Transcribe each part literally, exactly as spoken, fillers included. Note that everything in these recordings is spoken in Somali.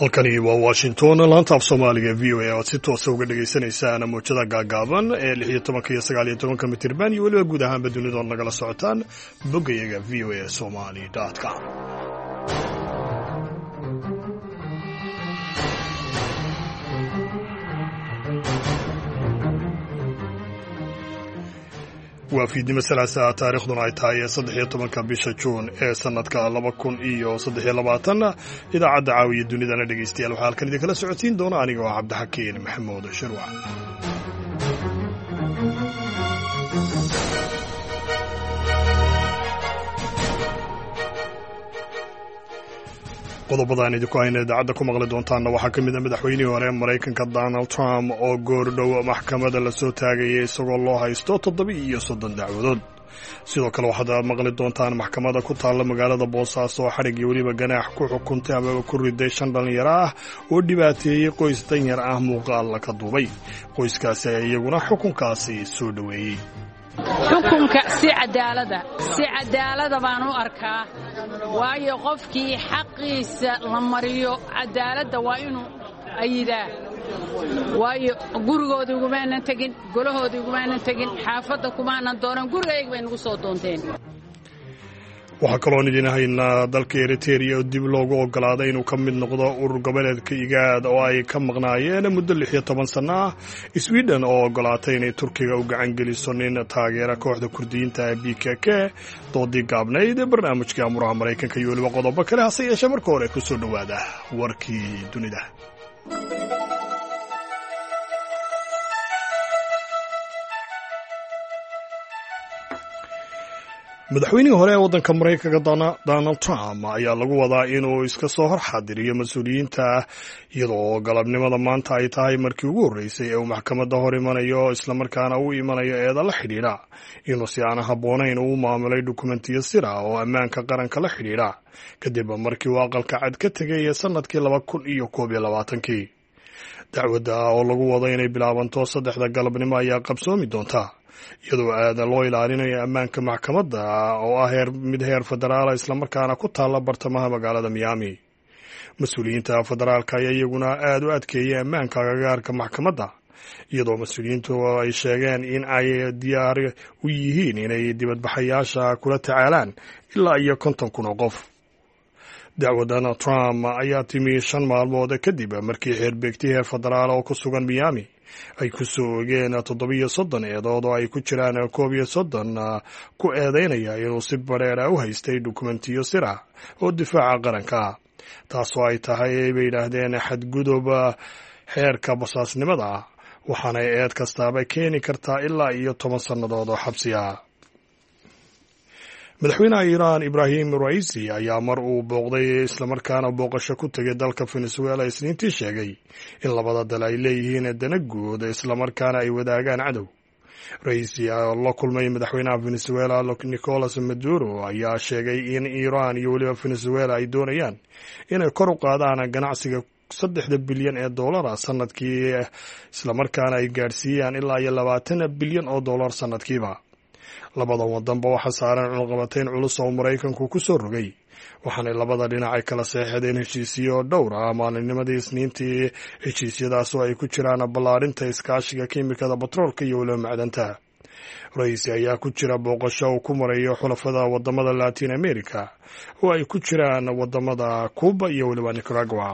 halkani waa washington laanta af soomaaliga v o a oad si toosa uga dhagaysanaysaan mawjada gaagaaban ee lix iyo tobanka iyo sagaal iyo tobanka mitirban iyo weliba guud ahaanba dunidood nagala socotaan boggayaga v o a somali com. waa fiidnimo salaasa taariikhduna ay tahay saddex iyo tobanka bisha juun ee sanadka laba kun iyo saddex iyo labaatan idaacadda caawiya dunidana dhegaystayaal waxaa halkan idinkala socodsiin doona aniga oo cabdixakiin maxamuud shirwac. qodobadaan idinku hayna idaacadda ku maqli doontaanna waxaa ka mid a madaxweynihii hore maraykanka donald trump oo goordhow maxkamadda la soo taagayay isagoo loo haysto toddoba iyo soddon dacwadood. sidoo kale waxaad maqli doontaan maxkamadda ku taalla magaalada boosaaso oo xadhig iyo weliba ganaax ku xukuntay amaba ku riday shan dhalinyaro ah oo dhibaateeyey qoys danyar ah muuqaal ka duubay. qoyskaasi ayaa iyaguna xukunkaasi soo dhoweeyey. xukunka si cadaalada si cadaalada baan u arkaa, waayo qofkii xaqiisa la mariyo cadaaladda waa inuu ayidaa. waayo gurigooda igumaanan tegin, golahooda igumaanan tegin, xaafadda kumaanan doonan, gurigayga bay nagu soo doonteen. waxaa kaloon idin haynaa dalka eriteria oo dib loogu ogolaaday inuu ka mid noqdo urur goboleedka igaad oo ay ka maqnaayeen muddo lix iyo toban sanno ah. sweden oo ogolaatay inay turkiga u gacan geliso nin taageera kooxda kurdiyiinta ee b k k. doodii gaabnayd ee barnaamijkai amuraha maraykanka iyo weliba qodobo kale, hase yeeshee marka hore ku soo dhowaada warkii dunida. madaxweynihii hore ee waddanka maraykanka donald trump ayaa lagu wadaa inuu iska soo hor xaadiriyo mas-uuliyiinta iyadoo galabnimada maanta ay tahay markii ugu horreysay ee uu maxkamadda hor imanayo islamarkaana u imanayo eeda la xidhiidha inuu si aan habboonayn uu maamulay dukumentiyo sir ah oo ammaanka qaranka la xidhiidha kadib markii uu aqalka cad ka tegay sannadkii laba kun iyo koob iyo labaatankii. dacwadda oo lagu wado inay bilaabanto saddexda galabnimo ayaa qabsoomi doonta iyadoo aada loo ilaalinayo ammaanka maxkamadda oo ah heer mid heer federaala islamarkaana ku taalla bartamaha magaalada miami. mas-uuliyiinta federaalka ayaa iyaguna aada u adkeeyay ammaanka agagaarka maxkamadda, iyadoo mas-uuliyiintu ay sheegeen in ay diyaar u yihiin inay dibadbaxayaasha kula tacaalaan ilaa iyo konton kun oo qof. dacwadan trump ayaa timi shan maalmood kadib markii xeerbeegti heer federaal oo ku sugan miami ay ku soo ogeen toddobiyo soddon eedood oo ay ku jiraan koob iyo soddon ku eedaynaya inuu si badheera u haystay dukumentiyo sir ah oo difaaca qaranka, taasoo ay tahay bay yidhaahdeen xadgudub xeerka basaasnimada ah, waxaanay eed kastaaba keeni kartaa ilaa iyo toban sannadood oo xabsi ah. madaxweynaha iiraan ibraahim raisi ayaa mar uu booqday islamarkaana booqasho ku tegay dalka venezuela isniintii sheegay in labada dal ay leeyihiin dana guud islamarkaana ay wadaagaan cadow. raisi oo la kulmay madaxweynaha venezuela nicolas maduro ayaa sheegay in iiraan iyo weliba venezuela ay doonayaan inay kor u qaadaan ganacsiga saddexda bilyan ee dollara sanadkii islamarkaana ay gaadhsiiyaan ilaa iyo labaatan bilyan oo dollar sanadkiiba. labada wadanba waxaa saaran cunaqabatayn culus oo maraykanku ku soo rogay, waxaanay labada dhinac ay kala seexdeen heshiisiyo dhowr ah maalinnimadii isniintii. heshiisyadaas oo ay ku jiraan ballaadhinta iskaashiga kiimikada batroolka iyo weliba macdanta. raisi ayaa ku jira booqasho uu ku marayo xulafada wadamada latin america oo ay ku jiraan wadamada cuba iyo weliba nicaragua.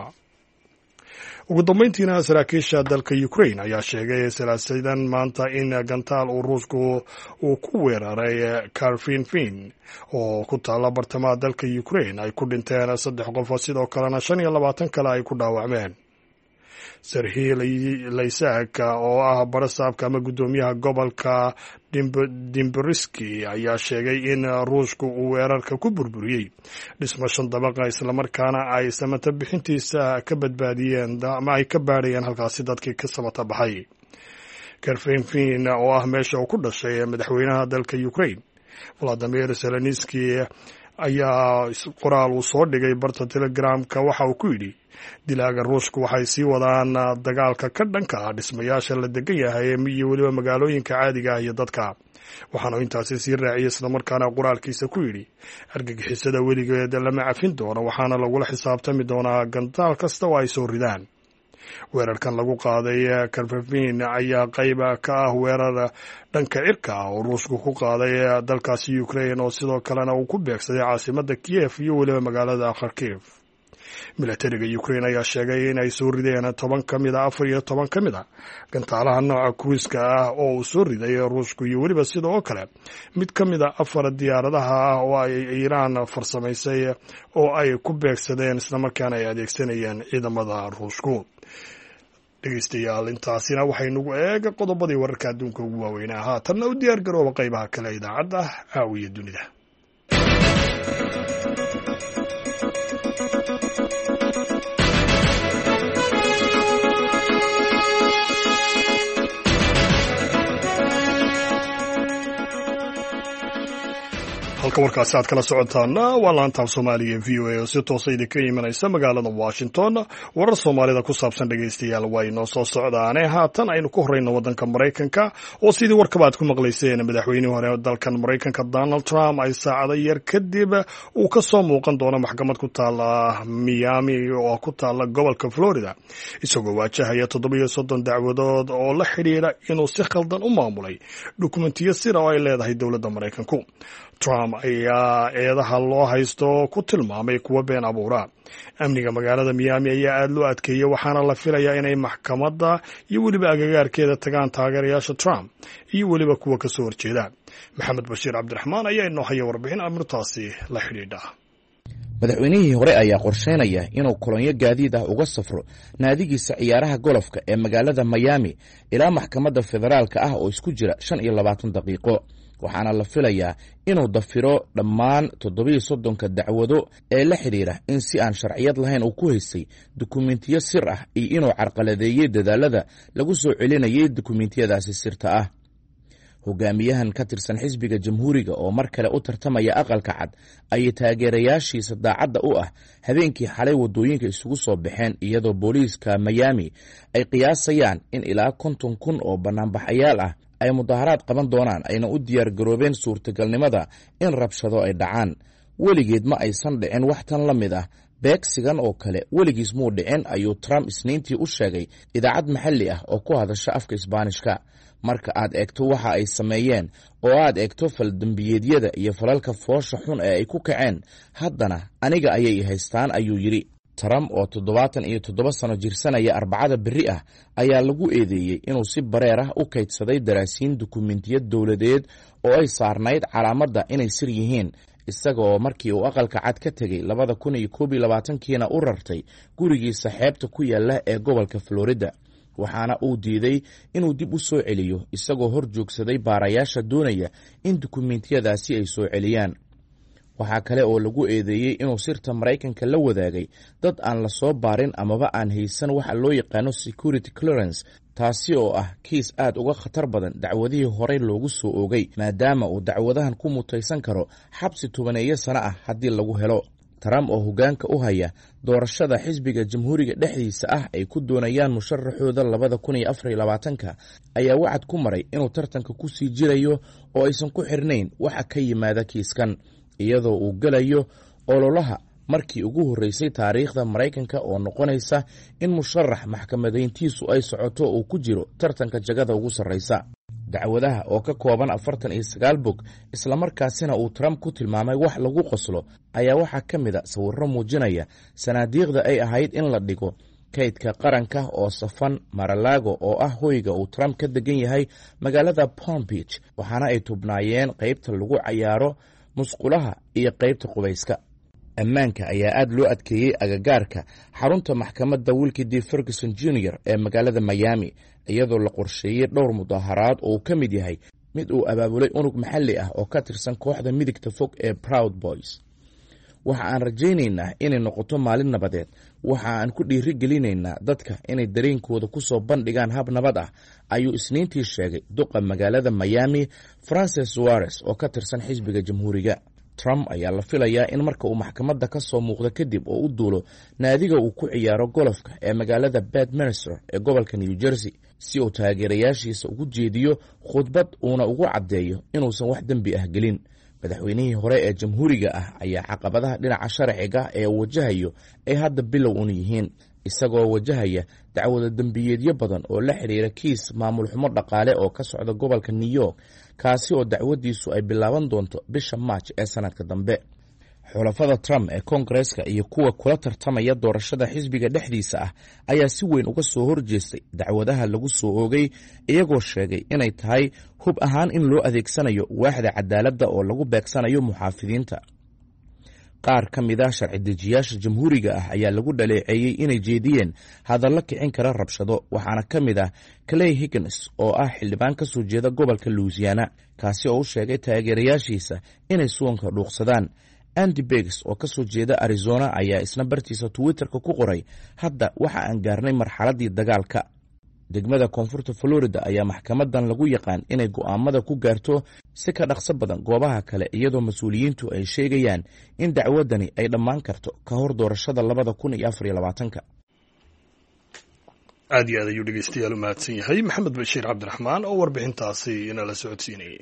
ugu dambayntiina saraakiisha dalka ukraine ayaa sheegay salaasadan maanta in gantaal uu ruushku uu ku weeraray karfinfin oo ku taalla bartamaha dalka ukraine ay ku dhinteen saddex qof, sidoo kalena shan iyo labaatan kale ay ku dhaawacmeen. serhii laysak oo ah barasaabka ama guddoomiyaha gobolka dimberiski ayaa sheegay in ruushku uu weerarka ku burburiyey dhismo shan dabaqa islamarkaana ay samata bixintiisa ka badbaadiyeen ama ay ka baadhayeen halkaasi dadkii ka samata baxay. karfinfin oo ah meesha uu ku dhashay madaxweynaha dalka ukraine valadimir zelenski ayaa qoraal uu soo dhigay barta telegramka waxa uu ku yidhi dilaaga ruushku waxay sii wadaan dagaalka ka dhanka ah dhismayaasha la degan yahay iyo weliba magaalooyinka caadiga ah iyo dadka. waxaanu intaasi sii raaciyey islamarkaana qoraalkiisa ku yidhi argagixisada weligeed lama cafin doono waxaana lagula xisaabtami doonaa gantaal kasta oo ay soo ridaan. weerarkan lagu qaaday karfafin ayaa qayb ka ah weerar dhanka cirka ah oo ruushku ku qaaday dalkaasi Ukraine oo sidoo kalena uu ku beegsaday caasimadda Kiev iyo weliba magaalada Kharkiv. milatariga Ukraine ayaa sheegay in ay soo rideen toban ka mid a afar iyo toban ka mid a gantaalaha nooca cruiska ah oo uu soo riday ruushku iyo weliba sidoo kale mid ka mid a afar diyaaradaha ah oo ay Iiraan farsamaysay oo ay ku beegsadeen islamarkaana ay adeegsanayeen ciidamada ruushku. dhegeystayaal intaasina waxaynugu eega qodobadii wararka adduunka ugu waaweynaa haatanna u diyaar garooba qaybaha kale idaacadda caawiya dunida. halka warkaasi aad kala socotaana waa laanta Soomaaliya V O A oo si toos ah idinka imanaysa magaalada Washington. warar Soomaalida ku saabsan dhageystayaal way noo soo socdaane haatan aynu ku horeyno wadanka Mareykanka oo sidii warkaba aad ku maqlayseen madaxweynihii hore ee dalkan Mareykanka Donald Trump ay saacado yar kadib uu ka soo muuqan doono maxkamad ku taala Miami oo ku taala gobolka Florida isagoo waajahaya toddoba iyo soddon dacwadood oo la xiriira inuu si khaldan u maamulay dokumentiyo sir oo ay leedahay dowladda Mareykanku. Trump ayaa eedaha loo haysto ku tilmaamay kuwa been abuura. amniga magaalada Miami ayaa aad loo adkeeyay waxaana la filayaa inay maxkamadda iyo weliba agagaarkeeda tagaan taageerayaasha Trump iyo weliba kuwa ka soo horjeeda. Maxamed Bashiir Cabdiraxmaan ayaa inoo haya warbixin arintaasi la xidhiidha. madaxweynihii hore ayaa qorsheynaya inuu kolonyo gaadiid ah uga safro naadigiisa ciyaaraha golofka ee magaalada Miami ilaa maxkamadda federaalka ah oo isku jira shan iyo labaatan daqiiqo. waxaana la filayaa inuu dafiro dhammaan toddoba iyo soddonka dacwado ee la xidhiira in si aan sharciyad lahayn uu ku haystay dukumentiyo sir ah iyo inuu carqaladeeyey dadaalada lagu soo celinayay dukumentiyadaasi sirta ah. hogaamiyahan ka tirsan xisbiga jamhuuriga oo mar kale u tartamaya aqalka cad ayay taageerayaashiisa daacadda u ah habeenkii xalay wadooyinka isugu soo baxeen iyadoo booliiska Miami ay qiyaasayaan in ilaa konton kun oo banaanbaxayaal ah ay mudaharaad qaban doonaan ayna u diyaar garoobeen suurtagalnimada in rabshado ay dhacaan. weligeed ma aysan dhicin wax tan la mid ah beegsigan oo kale weligiis muu dhicin ayuu Trump isniintii u sheegay idaacad maxalli ah oo ku hadasha afka Isbaanishka. marka aad eegto waxa ay sameeyeen oo aad eegto faldambiyeedyada iyo falalka foosha xun ee ay ku kaceen haddana aniga ayay haystaan ayuu yidhi. Trump oo toddobaatan iyo toddoba sano jirsanaya arbacada berri ah ayaa lagu eedeeyey inuu si bareer ah u kaydsaday daraasiin dukumentiyad dowladeed oo ay saarnayd calaamadda inay sir yihiin isaga oo markii uu aqalka cad ka tegey labada kun iyo koob iyo labaatankiina u rartay gurigiisa xeebta ku yaala ee gobolka Florida. waxaana uu diiday inuu dib u soo celiyo isagoo hor joogsaday baarayaasha doonaya in dukumentiyadaasi ay soo celiyaan. waxaa kale oo lagu eedeeyey inuu sirta Mareykanka la wadaagay dad aan la soo baarin amaba aan haysan waxa loo yaqaano security clearance, taasi oo ah kiis aad uga khatar badan dacwadihii horey loogu soo oogay maadaama uu dacwadahan ku mutaysan karo xabsi tobaneeyo sano ah haddii lagu helo. Trump oo hogaanka u haya doorashada xisbiga jamhuuriga dhexdiisa ah ay ku doonayaan musharaxooda labada kun iyo afar iyo labaatanka ayaa wacad ku maray inuu tartanka ku sii jirayo oo aysan ku xirnayn waxa ka yimaada kiiskan, iyadoo uu galayo ololaha markii ugu horreysay taariikhda Mareykanka oo noqonaysa in musharax maxkamadeyntiisu ay socoto uu ku jiro tartanka jagada ugu sarreysa. dacwadaha oo ka kooban afartan iyo sagaal bog islamarkaasina uu Trump ku tilmaamay wax lagu qoslo ayaa waxaa ka mid a sawirro muujinaya sanaadiiqda ay ahayd in la dhigo kaydka qaranka oo safan Mar-a-Lago oo ah hoyga uu Trump ka degan yahay magaalada Palm Beach, waxaana ay tubnaayeen qaybta lagu cayaaro musqulaha iyo qaybta qubayska. ammaanka ayaa aad loo adkeeyey agagaarka xarunta maxkamadda Wilkie D. Ferguson Junior ee magaalada Miami iyadoo la qorsheeyey dhowr mudaharaad oo uu ka mid yahay mid uu abaabulay unug maxalli ah oo ka tirsan kooxda midigta fog ee Proud Boys. waxa aan rajaynaynaa inay noqoto maalin nabadeed. waxa aan ku dhiiri gelinaynaa dadka inay dareenkooda ku soo bandhigaan hab nabad ah ayuu isniintii sheegay duqa magaalada Miami Francis Suarez oo ka tirsan xisbiga jamhuuriga. Trump ayaa la filayaa in marka uu maxkamadda ka soo muuqdo kadib oo u duulo naadiga uu ku ciyaaro golofka ee magaalada Bedminster ee gobolka New Jersey si uu taageerayaashiisa ugu jeediyo khudbad uuna ugu caddeeyo inuusan wax dembi ah gelin. madaxweynihii hore ee jamhuuriga ah ayaa caqabadaha dhinaca sharciga ee wajahayo ay hadda bilow un yihiin, isagoo wajahaya dacwado dembiyeedyo badan oo la xiriira kiis maamul xumo dhaqaale oo ka socda gobolka New York, kaasi oo dacwadiisu ay bilaaban doonto bisha March ee sanadka dambe. xulafada Trump ee Koongareeska iyo kuwa kula tartamaya doorashada xisbiga dhexdiisa ah ayaa si weyn uga soo horjeestay dacwadaha lagu soo oogay, iyagoo sheegay inay tahay hub ahaan in loo adeegsanayo waaxda cadaaladda oo lagu beegsanayo muxaafidiinta. qaar ka mid ah sharci dejiyaasha jamhuuriga ah ayaa lagu dhaleeceeyey inay jeediyeen hadallo kicin kara rabshado, waxaana ka mid ah Clay Higgins oo ah xildhibaan ka soo jeeda gobolka Louisiana, kaasi oo u sheegay taageerayaashiisa inay suwanka dhuuqsadaan. Andy Biggs oo ka soo jeeda Arizona ayaa isna bartiisa Twitterka ku qoray, hadda waxa aan gaarnay marxaladdii dagaalka. degmada koonfurta Florida ayaa maxkamadan lagu yaqaan inay go'aamada ku gaarto si ka dhaqso badan goobaha kale, iyadoo mas-uuliyiintu ay sheegayaan in dacwadani ay dhammaan karto ka hor doorashada labada kun iyo afar iyo labaatanka. aad iyo aad ayuu dhegeystayaal u mahadsan yahay maxamed bashiir cabdiraxmaan oo warbixintaasi inala socodsiinayay.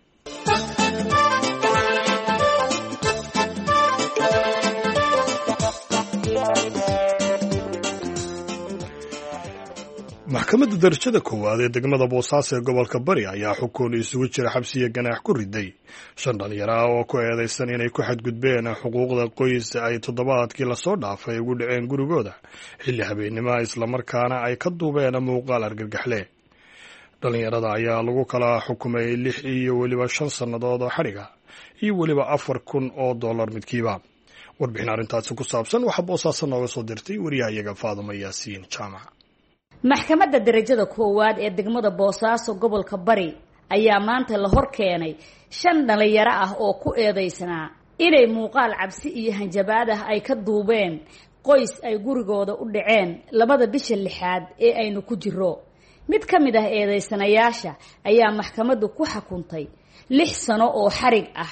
maxkamadda darajada koowaad ee degmada boosaaso ee gobolka bari ayaa xukun isugu jira xabsiya ganaax ku riday shan dhalinyaro ah oo ku eedeysan inay ku xadgudbeen xuquuqda qoys ay toddobaadkii lasoo dhaafay ugu dhaceen gurigooda xilli habeennimoa, islamarkaana ay ka duubeen muuqaal argagaxle. dhalinyarada ayaa lagu kala xukumay lix iyo weliba shan sannadood oo xadhiga iyo weliba afar kun oo dollar midkiiba. warbixin arrintaasi ku saabsan waxaa boosaaso nooga soo dirtay wariyahayaga Faaduma Yaasiin Jaamac. maxkamadda darajada koowaad ee degmada boosaaso gobolka bari ayaa maanta la hor keenay shan dhalinyaro ah oo ku eedeysnaa inay muuqaal cabsi iyo hanjabaad ah ay ka duubeen qoys ay gurigooda u dhaceen labada bisha lixaad ee aynu ku jiro. mid ka mid ah eedeysanayaasha ayaa maxkamaddu ku xukuntay lix sano oo xarig ah,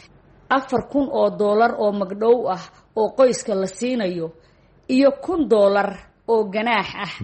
afar kun oo dollar oo magdhow ah oo qoyska la siinayo iyo kun dollar oo ganaax ah,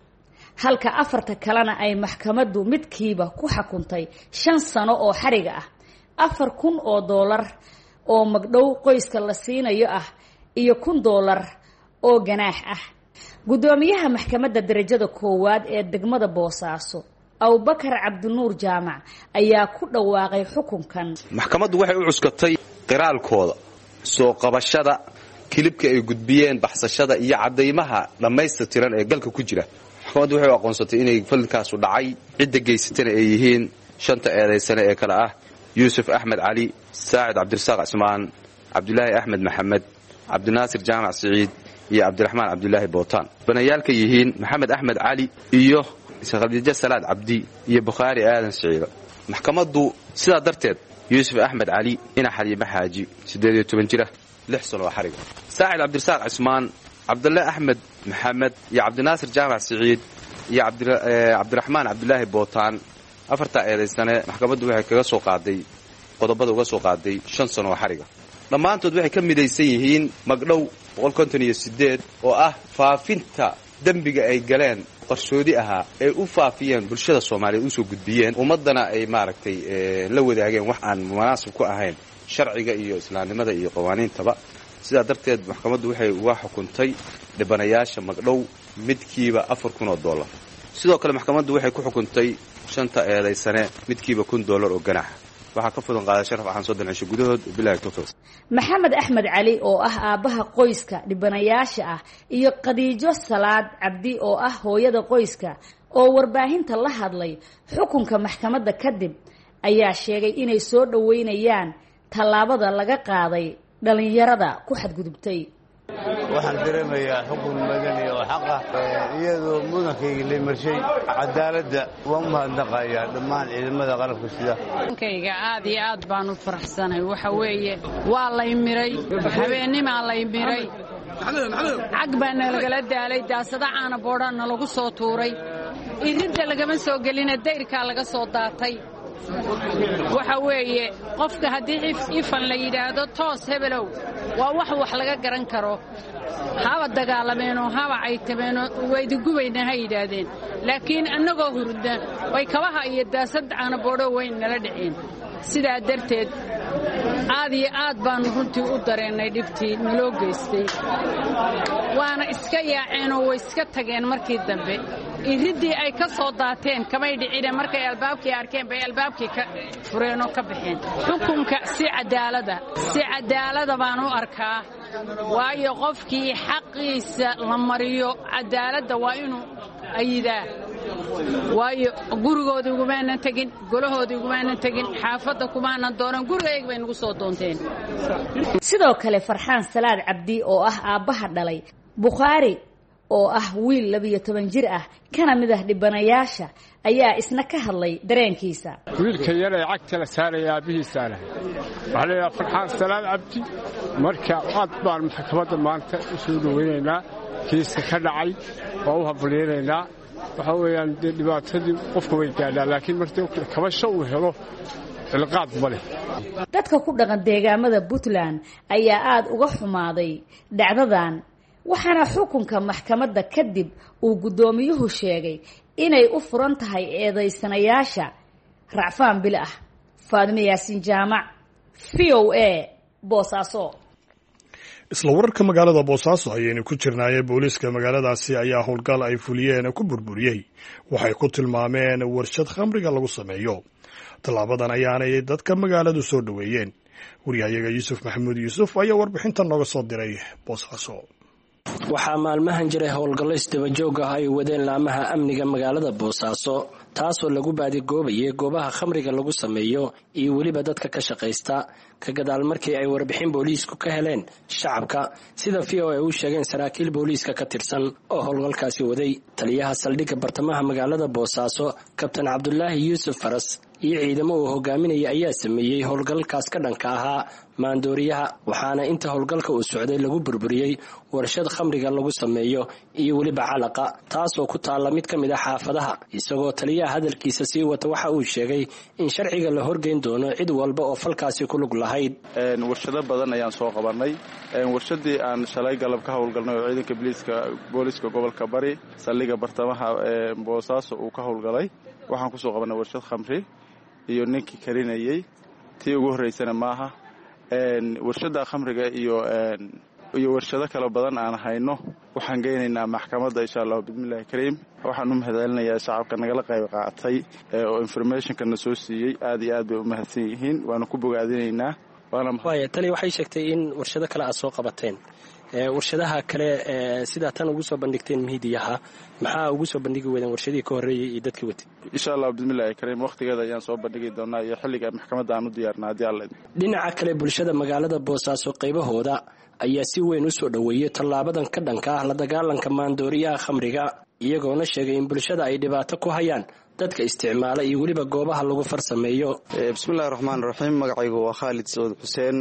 halka afarta kalena ay maxkamaddu midkiiba ku xukuntay shan sano oo xariga ah, afar kun oo dollar oo magdhow qoyska la siinayo ah iyo kun dollar oo ganaax ah. gudoomiyaha maxkamadda darajada koowaad ee degmada boosaaso Abubakar Cabdinuur Jaamac ayaa ku dhawaaqay xukunkan. maxkamaddu waxay u cuskatay qiraalkooda soo qabashada kilibka ay gudbiyeen baxsashada iyo cadeymaha dhammaystiran ee galka ku jira. maxkamaddu waxay aqoonsatay inay falkaasu dhacay, cidda geysatana ay yihiin shanta eedaysane ee kale ah Yuusuf Axmed Cali, Saacid Cabdirasaaq Cismaan, Cabdulaahi Axmed Maxamed, Cabdinaasir Jaamac Siciid iyo Cabdiraxmaan Cabdulaahi Bootaan. banayaalka yihiin Maxamed Axmed Cali iyo Khadiija Salaad Cabdi iyo Bukhaari Aadan Siciid. maxkamaddu sidaa darteed Yuusuf Axmed Cali ina Xaliime Xaaji siddeed iyo toban jira, lix sano xariga. Saacid Cabdirasaaq Cismaan, Cabdullaahi Axmed Maxamed iyo Cabdinaasir Jaamac Siciid iyo Cabdiraxmaan Cabdulaahi Bootaan, afarta eedaysane maxkamaddu waxay kaga soo qaaday qodobada uga soo qaaday shan sano oo xariga. dhammaantood waxay ka midaysan yihiin magdhow boqol konton iyo siddeed oo ah faafinta dembiga ay galeen qarsoodi ahaa ay u faafiyeen bulshada Soomaaliyeed u soo gudbiyeen ummadana ay maaragtay la wadaageen wax aan munaasib ku ahayn sharciga iyo islaamnimada iyo qawaaniintaba. sidaa darteed maxkamaddu waxay uga xukuntay dhibanayaasha magdhow midkiiba afar kun oo dollar. sidoo kale maxkamaddu waxay ku xukuntay shanta eedaysane midkiiba kun dollar oo ganaax. waxaa ka fudan qaaday sharaf waxaan soo dalcishay gudahood bilaahi tawfiiq. Maxamed Axmed Cali oo ah aabaha qoyska dhibanayaasha ah iyo Khadiijo Salaad Cabdi oo ah hooyada qoyska oo warbaahinta la hadlay xukunka maxkamadda kadib ayaa sheegay inay soo dhaweynayaan tallaabada laga qaaday dhalinyarada ku xadgudubtay. waxaan dareemayaa xukun madani oo xaq ah iyadoo mudankayga la marshay cadaaladda waan mahadnaqayaa dhammaan ciidamada qalabka sida. kayga aad iyo aad baan u faraxsanahay. waxa weeye waa lay miray, habeennimaa lay miray, cag baa nalagala daalay, daasada caana boodhaana lagu soo tuuray, irinta lagama soo gelina dayrkaa laga soo daatay. waxa weeye qofka haddii ifan la yidhaahdo toos hebelow waa wax wax laga garan karo. haba dagaalameenoo haba caytameenoo waydiggubayna ha yidhaahdeen, laakiin annagoo hurda way kabaha iyo daasad caanaboodho weyn nala dhiceen. sidaa darteed aad iyo aad baannu runtii u dareennay dhibtii naloo geystay, waana iska yaaceenoo way iska tageen. markii dambe iriddii ay ka soo daateen kamay dhicine markay albaabkii arkeen bay albaabkii ka fureenoo ka baxeen. xukunka si cadaalada si cadaalada baan u arkaa, waayo qofkii xaqiisa la mariyo cadaaladda waa inuu ayidaa. waayo gurigoodii ugumaanan tegin, golahoodii ugumaanan tegin, xaafadda kumaanan doonan, gurigayga bay nagu soo doonteen. sidoo kale farxaan salaad cabdi oo ah aabbaha dhalay bukhaari oo ah wiil labiyo toban jir ah kana mid ah dhibanayaasha ayaa isna ka hadlay dareenkiisa. wiilka yar ee cagta la saaraya aabihiisaana waxaa la yidhaha farxaan salaad cabdi. marka aad baan maxkamadda maanta u soo dhoweynaynaa kiiska ka dhacay, waa u habuliyeynaynaa. waxaa weeyaan dee dhibaatadii qofka way gaadhaa, laakiin markii kabasho uu helo cilqaad ma leh. dadka ku dhaqan deegaamada puntland ayaa aad uga xumaaday dhacdadan, waxaana xukunka maxkamadda kadib uu guddoomiyuhu sheegay inay u furan tahay eedaysanayaasha racfaan bil ah. faadime yaasiin jaamac, v o a, boosaaso. isla wararka magaalada boosaaso ayaynu ku jirnaaye booliiska magaaladaasi ayaa howlgal ay fuliyeen ku burburiyey waxay ku tilmaameen warshad khamriga lagu sameeyo. tallaabadan ayaanay dadka magaaladu soo dhoweeyeen. wariyahayaga yuusuf maxamuud yuusuf ayaa warbixintan nooga soo diray boosaaso. waxaa maalmahan jiray howlgallo isdabajoog ah ay wadeen laamaha amniga magaalada boosaaso, taasoo lagu baadigoobayay goobaha khamriga lagu sameeyo iyo weliba dadka ka shaqaysta, ka gadaal markii ay warbixin booliisku ka heleen shacabka, sida v o a u sheegeen saraakiil booliiska ka tirsan oo howlgalkaasi waday. taliyaha saldhigga bartamaha magaalada boosaaso kabtan cabdulaahi yuusuf faras iyo ciidamo uu hogaaminaya ayaa sameeyey howlgalkaas ka dhanka ahaa maandooriyaha, waxaana inta howlgalka uu socday lagu burburiyey warshad khamriga lagu sameeyo iyo weliba calaqa, taasoo ku taalla mid ka mid a xaafadaha. isagoo taliyaha hadalkiisa sii wata waxa uu sheegay in sharciga la horgeyn doono cid walba oo falkaasi ku lug lahayd. warshado badan ayaan soo qabanay. warshadii aan shalay galab ka howlgalnay oo ciidanka booliiska gobolka bari saldhigga bartamaha ee boosaaso uu ka howlgalay, waxaan kusoo qabanay warshad khamri iyo ninkii karinayey. tii ugu horreysana maaha. warshada khamriga iyo iyo warshado kale badan aan hayno waxaan geynaynaa maxkamadda insha allah bismillahi kariim. waxaan u mahadcelinayaa shacabka nagala qayb qaatay oo informationka na soo siiyey, aad iyo aad bay u mahadsan yihiin, waana ku bogaadinaynaa. waaya tani waxay sheegtay in warshado kale aad soo qabateen. warshadaha kale sidaa tan ugu soo bandhigteen mihidiyaha, maxaa ugu soo bandhigi weydeen warshadihii ka horreeyey iyo dadkii watay? insha allah bismillahi kariim, waqtigeeda ayaan soo bandhigi doonaa iyo xilliga maxkamadda aan u diyaarnaa haddii alla. dhinaca kale bulshada magaalada boosaaso qaybahooda ayaa si weyn u soo dhoweeyey tallaabadan ka dhanka ah la dagaalanka maandooriyaha khamriga, iyagoona sheegay in bulshada ay dhibaato ku hayaan dadka isticmaala iyo weliba goobaha lagu farsameeyo. bismillahi raxmaan raxiim. magacaygu waa khaalid sacuud xuseen,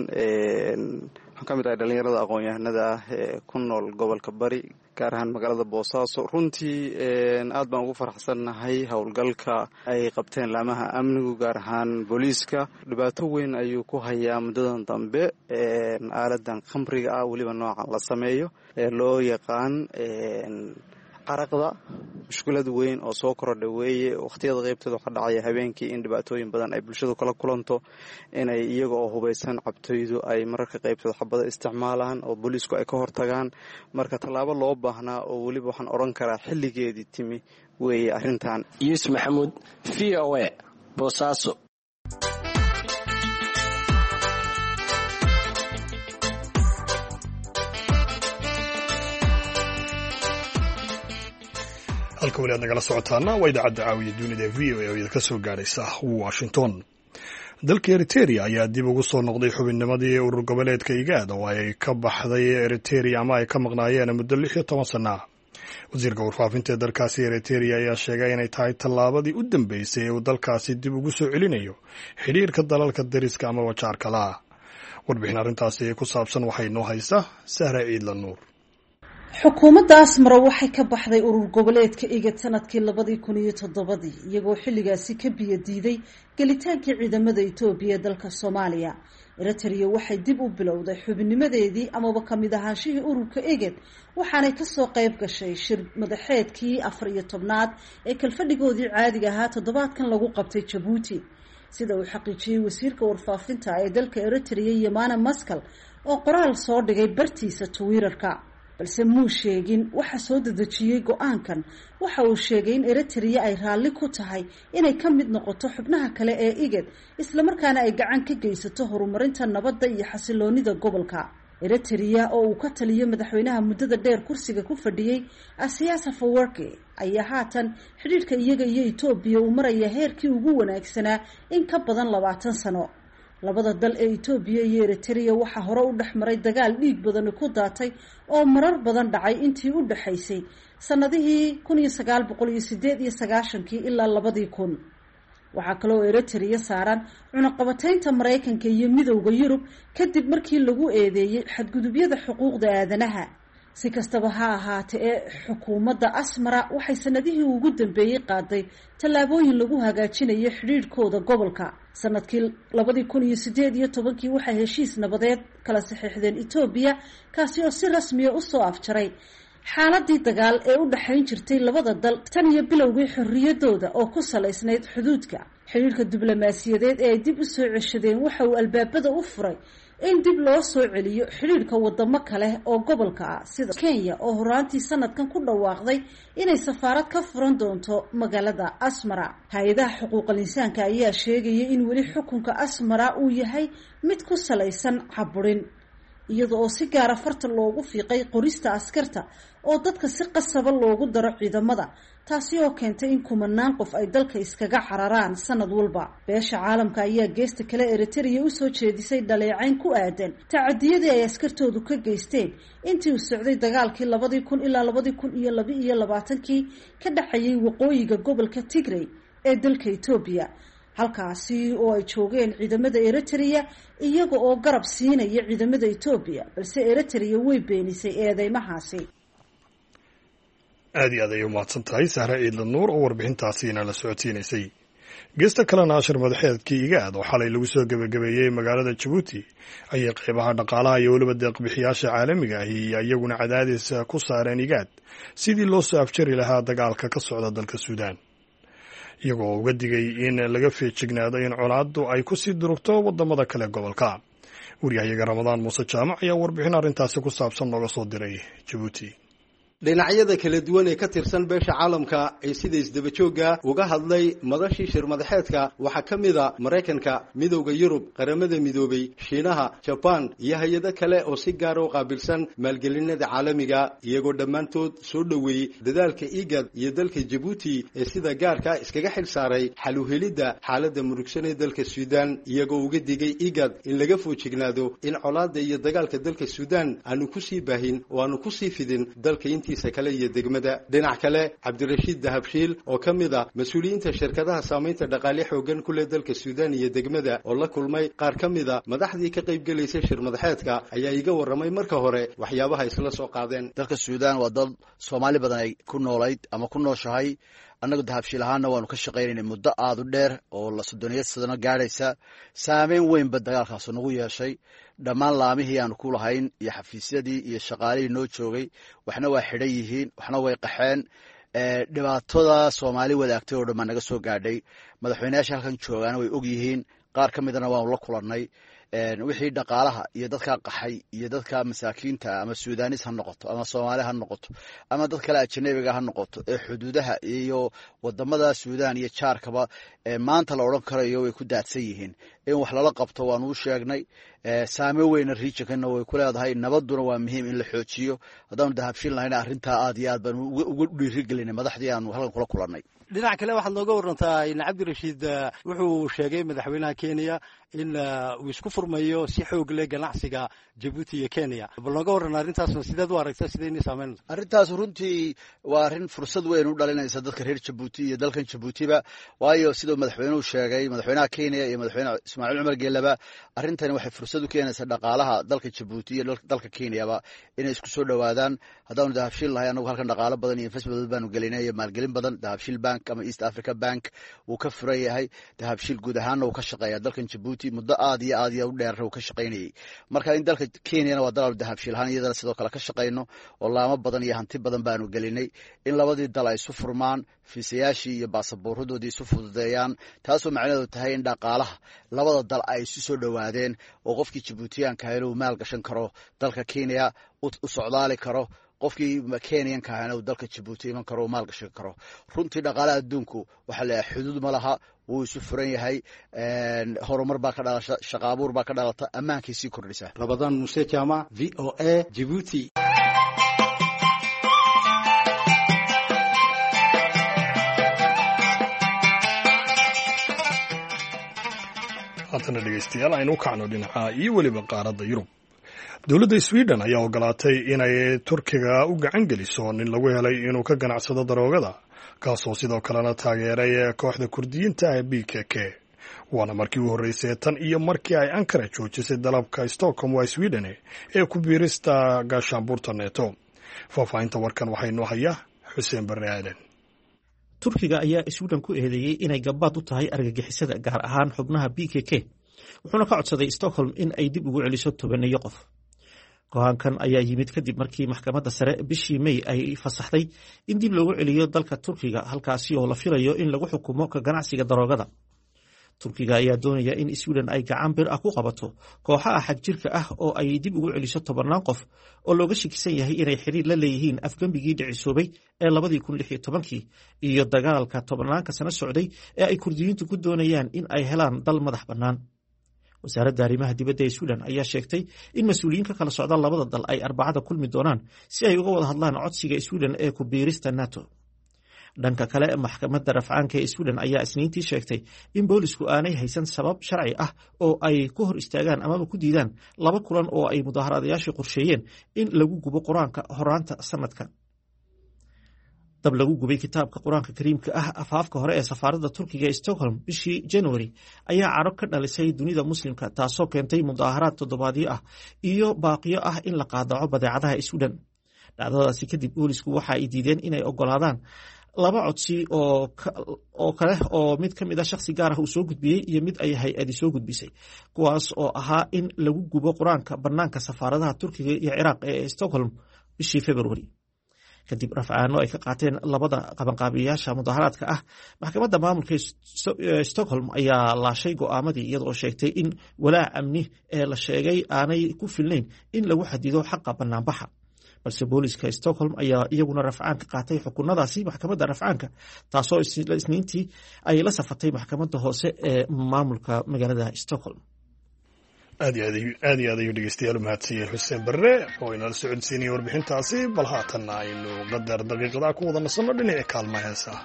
waxaan ka mid ahay dhallinyarada aqoon-yahanada ah ee ku nool gobolka bari, gaar ahaan magaalada boosaaso. runtii aad baan ugu faraxsannahay howlgalka ay qabteen laamaha amnigu, gaar ahaan booliiska. dhibaato weyn ayuu ku hayaa muddadan dambe aaladan khamriga ah, weliba noocan la sameeyo ee loo yaqaan qaraqda. mushkilad weyn oo soo korodha weeye. wakhtiyada qaybtooda waxaa dhacaya habeenkii in dhibaatooyin badan ay bulshadu kala kulanto, inay iyaga oo hubaysan cabtoydu ay mararka qaybtooda xabada isticmaalaan oo booliisku ay ka hortagaan. marka tallaabo loo baahnaa oo weliba waxaan odhan karaa xilligeedii timi weeye arrintan. yuusuf maxamuud, v o a, boosaaso. halka weli aad nagala socotaana waa idaacadda caawiya dunida v o a oo idinka soo gaadhaysa washington. dalka eriteria ayaa dib ugu soo noqday xubinnimadii urur goboleedka igaad oo ay ka baxday eriteria ama ay ka maqnaayeen muddo lix iyo toban sana. wasiirka warfaafinta ee dalkaasi eriteria ayaa sheegay inay tahay tallaabadii u dambeysay ee uu dalkaasi dib ugu soo celinayo xidhiirka dalalka dariska ama wajaarka la. warbixin arrintaasi ku saabsan waxay noo haysaa Sahra Ciidla Nuur. xukuumadda asmara waxay ka baxday urur goboleedka igad sanadkii labadii kun iyo toddobadii iyagoo xilligaasi ka biyo diiday gelitaankii ciidamada etoobiya ee dalka soomaaliya. eritrea waxay dib u bilowday xubinnimadeedii amaba kamid ahaanshihii ururka igad waxaanay kasoo qayb gashay shir madaxeedkii afar iyo tobnaad ee kalfadhigoodii caadiga ahaa toddobaadkan lagu qabtay jabuuti, sida uu xaqiijiyey wasiirka warfaafinta ee dalka eritrea yamana maskal oo qoraal soo dhigay bartiisa twitter-ka, balse muu sheegin waxa soo dedejiyey go-aankan. waxa uu sheegay in eritrea ay raalli ku tahay inay ka mid noqoto xubnaha kale ee igad islamarkaana ay gacan ka geysato horumarinta nabadda iyo xasiloonida gobolka. eritrea oo uu ka taliyo madaxweynaha muddada dheer kursiga ku fadhiyey Asiyaas Afwerki ayaa haatan xidhiidhka iyaga iyo Etoobiya uu maraya heerkii ugu wanaagsanaa in ka badan labaatan sano. labada dal ee Etoobiya iyo Eritrea waxaa hore u dhexmaray dagaal dhiig badan ku daatay oo marar badan dhacay intii u dhaxaysay sanadihii kun iyo sagaal boqol iyo sideed iyo sagaashankii ilaa labadii kun. waxaa kaloo Eritrea saaran cunaqabataynta Mareykanka iyo midowda Yurub kadib markii lagu eedeeyay xadgudubyada xuquuqda aadanaha. si kastaba ha ahaatee ee xukuumadda Asmara waxay sanadihii ugu dambeeyay qaaday tallaabooyin lagu hagaajinayo xidhiidhkooda gobolka. sanadkii labadii kun iyo sideed iyo tobankii waxay heshiis nabadeed kala saxiixdeen Etoobiya kaasi oo si rasmi ah u soo afjaray xaaladii dagaal ee u dhaxayn jirtay labada dal tan iyo bilowgii xorriyadooda oo ku salaysnayd xuduudka. xiriirka diblomaasiyadeed ee ay dib u soo ceshadeen waxa uu albaabada u furay in dib loo soo celiyo xiriirka wadamo kale oo gobolka ah sida Kenya oo horaantii sanadkan ku dhawaaqday inay safaarad ka furan doonto magaalada Asmara. hay-adaha xuquuqul insaanka ayaa sheegaya in weli xukunka Asmara uu yahay mid ku salaysan caburin, iyada oo si gaara farta loogu fiiqay qorista askarta oo dadka si qasaba loogu daro ciidamada, taasi oo keentay in kumanaan qof ay dalka iskaga cararaan sanad walba. beesha caalamka ayaa geesta kale Eritrea u soo jeedisay dhaleecayn ku aadan tacadiyadii ay askartoodu ka geysteen intii uu socday dagaalkii labadii kun ilaa labadii kun iyo laba iyo labaatankii ka dhaxayay waqooyiga gobolka Tigray ee dalka Etoobiya, halkaasi oo ay joogeen ciidamada Eritrea iyaga oo garab siinaya ciidamada Etoobiya, balse Eritrea way beenisay eedeymahaasi. aad iyo aad ay u mahadsan tahay Sahra Ciidla Nuur oo warbixintaasiina la socodsiinaysay. geesta kalena ashar madaxeedkii igaad oo xalay lagu soo gebagabeeyey magaalada Jabuuti ayay qaybaha dhaqaalaha iyo weliba deeq-bixiyaasha caalamiga ahi iyaguna cadaadis ku saareen igaad sidii loo soo afjari lahaa dagaalka ka socda dalka Suudaan, iyagoo uga digay in laga feejignaado in colaaddu ay ku sii durugto wadamada kale gobolka. waryahayaga Ramadaan Muuse Jaamac ayaa warbixin arrintaasi ku saabsan nooga soo diray Jabuuti. dhinacyada kala duwan ee ka tirsan beesha caalamka ee sida isdabajooga uga hadlay madashii shir madaxeedka waxaa ka mid a Mareykanka, midowda Yurub, qaramada midoobay, Shiinaha, Japan iyo hay-ado kale oo si gaar ah u qaabilsan maalgelinada caalamiga, iyagoo dhammaantood soo dhoweeyey dadaalka igad iyo dalka Jabuuti ee sida gaarka iskaga xil saaray xal u helidda xaaladda murugsan ee dalka Suudaan, iyagoo uga digay igad in laga foojignaado in colaadda iyo dagaalka dalka Suudaan aanu ku sii baahin oo aanu ku sii fidin dalka intii kale iyo degmada. dhinac kale Cabdirashiid Dahabshiil oo ka mid ah mas-uuliyiinta shirkadaha saamaynta dhaqaale xoogan ku leh dalka Suudaan iyo degmada oo la kulmay qaar ka mid a madaxdii ka qayb galaysay shir madaxeedka ayaa iga warramay marka hore waxyaabaha isla soo qaadeen. dalka Suudaan waa dal Soomaali badan ay ku noolayd ama ku nooshahay. annagu Dahabshiil ahaana waanu ka shaqaynaynay muddo aad u dheer oo la soddoniyo sano gaadhaysa. saameyn weynba dagaalkaas nagu yeeshay. dhammaan laamihii aanu ku lahayn iyo xafiisyadii iyo shaqaalihii noo joogay waxna waa xidhan yihiin, waxna way qaxeen. dhibaatada Soomaali wadaagtay oo dhan baa naga soo gaadhay. madaxweynayaasha halkan joogaana way og yihiin, qaar ka midana waanu la kulannay. wixii dhaqaalaha iyo dadka qaxay iyo dadka masaakiinta ama Suudaanis ha noqoto ama Soomaali ha noqoto ama dad kale ajnabiga ha noqoto ee xuduudaha iyo wadamada Suudaan iyo jaarkaba maanta la oran karayo way ku daadsan yihiin in wax lala qabto. waanu u sheegnay saameyn weyn regionkana way ku leedahay. nabaduna waa muhiim in la xoojiyo. haddaanu Dahabshiil lahayn arrintaa aad iyo aad baan uga dhiirigelinay madaxdii aanu halkan kula kulannay. dhinaca kale waxaad nooga warantaa in Cabdirashiid wuxuu sheegay madaxweynaha Kenya in uu isku furmayo si xoog leh ganacsiga Djibouti iyo Kenya. bal nooga waran arrintaasna sideed u aragtaa sideen saameyn? arrintaas runtii waa arrin fursad weyn u dhalinaysa dadka reer Djibouti iyo dalkan Djiboutiba, waayo sidoo madaxweynuhu sheegay madaxweynaha Kenya iyo madaxweynaha Ismaaciil Cumar Geelaba arrintani waxay fursad fursad u keenaysa dhaqaalaha dalka Djibouti iyo dalka Kenyaba inay isku soo dhawaadaan haddaanu dahabshiil lahay anagu halkan dhaqaalo badan iyo investment baanu gelinay maalgelin badan dahabshiil bank ama East Africa Bank uu ka furan yahay dahabshiil guud ahaan uu ka shaqeeyaa dalkan Djibouti muddo aad iyo aad iyo u dheer uu ka shaqeynayay marka in dalka Kenyana waa dalal dahabshiil ahaan iyadana sidoo kale ka shaqeyno oo laamo badan iyo hanti badan baanu gelinay in labadii dal ay isu furmaan fiisayaashii iyo baasaboorradoodii isu fududeeyaan taasoo macnaheedu tahay in dhaqaalaha labada dal ay isu soo dhawaadeen oo qofkii Djiboutiyaanka ah uu maal gashan karo dalka Kenya u socdaali karo qofkii Kenyanka ahna uu dalka Djibouti iman karo maal gashan karo runtii dhaqaalaha adduunku waxa la xuduud ma laha uu isu furan yahay horumar baa ka dhalasha shaqo abuur baa ka dhalata ammaankiisii kordhisa Ramadan Muse Jama V O A Djibouti haddana dhegaystayaal aynu u kacno dhinaca iyo weliba qaaradda Yurub dowladda Sweden ayaa ogolaatay inay Turkiga u gacan geliso nin lagu helay inuu ka ganacsado daroogada kaasoo sidoo kalena taageeray kooxda Kurdiyiinta ee B K K waana markii u horreysay tan iyo markii ay Ankara joojisay dalabka Stockholm waa Sweden ee ku biirista gaashaanbuurta NATO faafahinta warkan waxaynu hayaa Xuseen Barre Aadan Turkiga ayaa Sweden ku eedeeyay inay gabaad u tahay argagixisada gaar ahaan xubnaha B K K wuxuuna ka codsaday Stockholm in ay dib ugu celiso tobaneeyo qof go'aankan ayaa yimid kadib markii maxkamadda sare bishii May ay fasaxday in dib loogu celiyo dalka Turkiga halkaasi oo la filayo in lagu xukumo ka ganacsiga daroogada Turkiga ayaa doonaya in Sweden ay gacan bir ah ku qabato kooxaha xag jirka ah oo ay dib ugu celiso tobanaan qof oo looga shakisan yahay inay xiriir la leeyihiin afgambigii dhicisoobay ee labadii kun lix iyo tobankii iyo dagaalka tobanaanka sano socday ee ay Kurdiyiintu ku doonayaan in ay helaan dal madax bannaan wasaaradda arrimaha dibadda ee Sweden ayaa sheegtay in mas'uuliyiin ka kala socda labada dal ay arbacada kulmi doonaan si ay uga wada hadlaan codsiga Sweden ee ku biirista NATO dhanka kale maxkamadda rafcaanka ee Sweden ayaa isniintii sheegtay in boolisku aanay haysan sabab sharci ah oo ay ku hor istaagaan ama ku diidaan laba kulan oo ay mudaharadayaashu qorsheeyeen in lagu gubo quraanka horaanta sanadkan dab lagu gubay kitaabka quraanka kariimka ah afaafka hore ee safaaradda Turkiga ee Stockholm bishii January ayaa carab ka dhalisay dunida muslimka taasoo keentay mudaharaad toddobaadyo ah iyo baaqiyo ah in la qaadaco badeecadaha Sweden dhacdadaasi kadib boolisku waxa ay diideen inay ogolaadaan laba codsi oo oo kale oo mid ka mid ah shakhsi gaar ah uu soo gudbiyay iyo mid ay hay'adi soo gudbisay kuwaas oo ahaa in lagu gubo quraanka banaanka safaaradaha Turkiga iyo Ciraaq ee Stockholm bishii February kadib rafcaano ay ka qaateen labada qabanqaabiyaasha mudaharaadka ah maxkamadda maamulka Stockholm ayaa laashay go'aamadii iyadoo sheegtay in walaac amni ee la sheegay aanay ku filnayn in lagu xadido xaqa banaanbaxa balse booliska Stockholm ayaa iyaguna rafcaan ka qaatay xukunadaasi maxkamadda rafcaanka taasoo isniintii ay la safatay maxkamadda hoose ee maamulka magaalada Stockholm aad iyo aad iyo aad ayuu dhegeystayaal u mahadsanyahay Xuseen Barre oo inala socodsiinaya warbixintaasi bal haatan aynu qadar daqiiqada ku wada nasanno dhinaca kaalmaha heesaha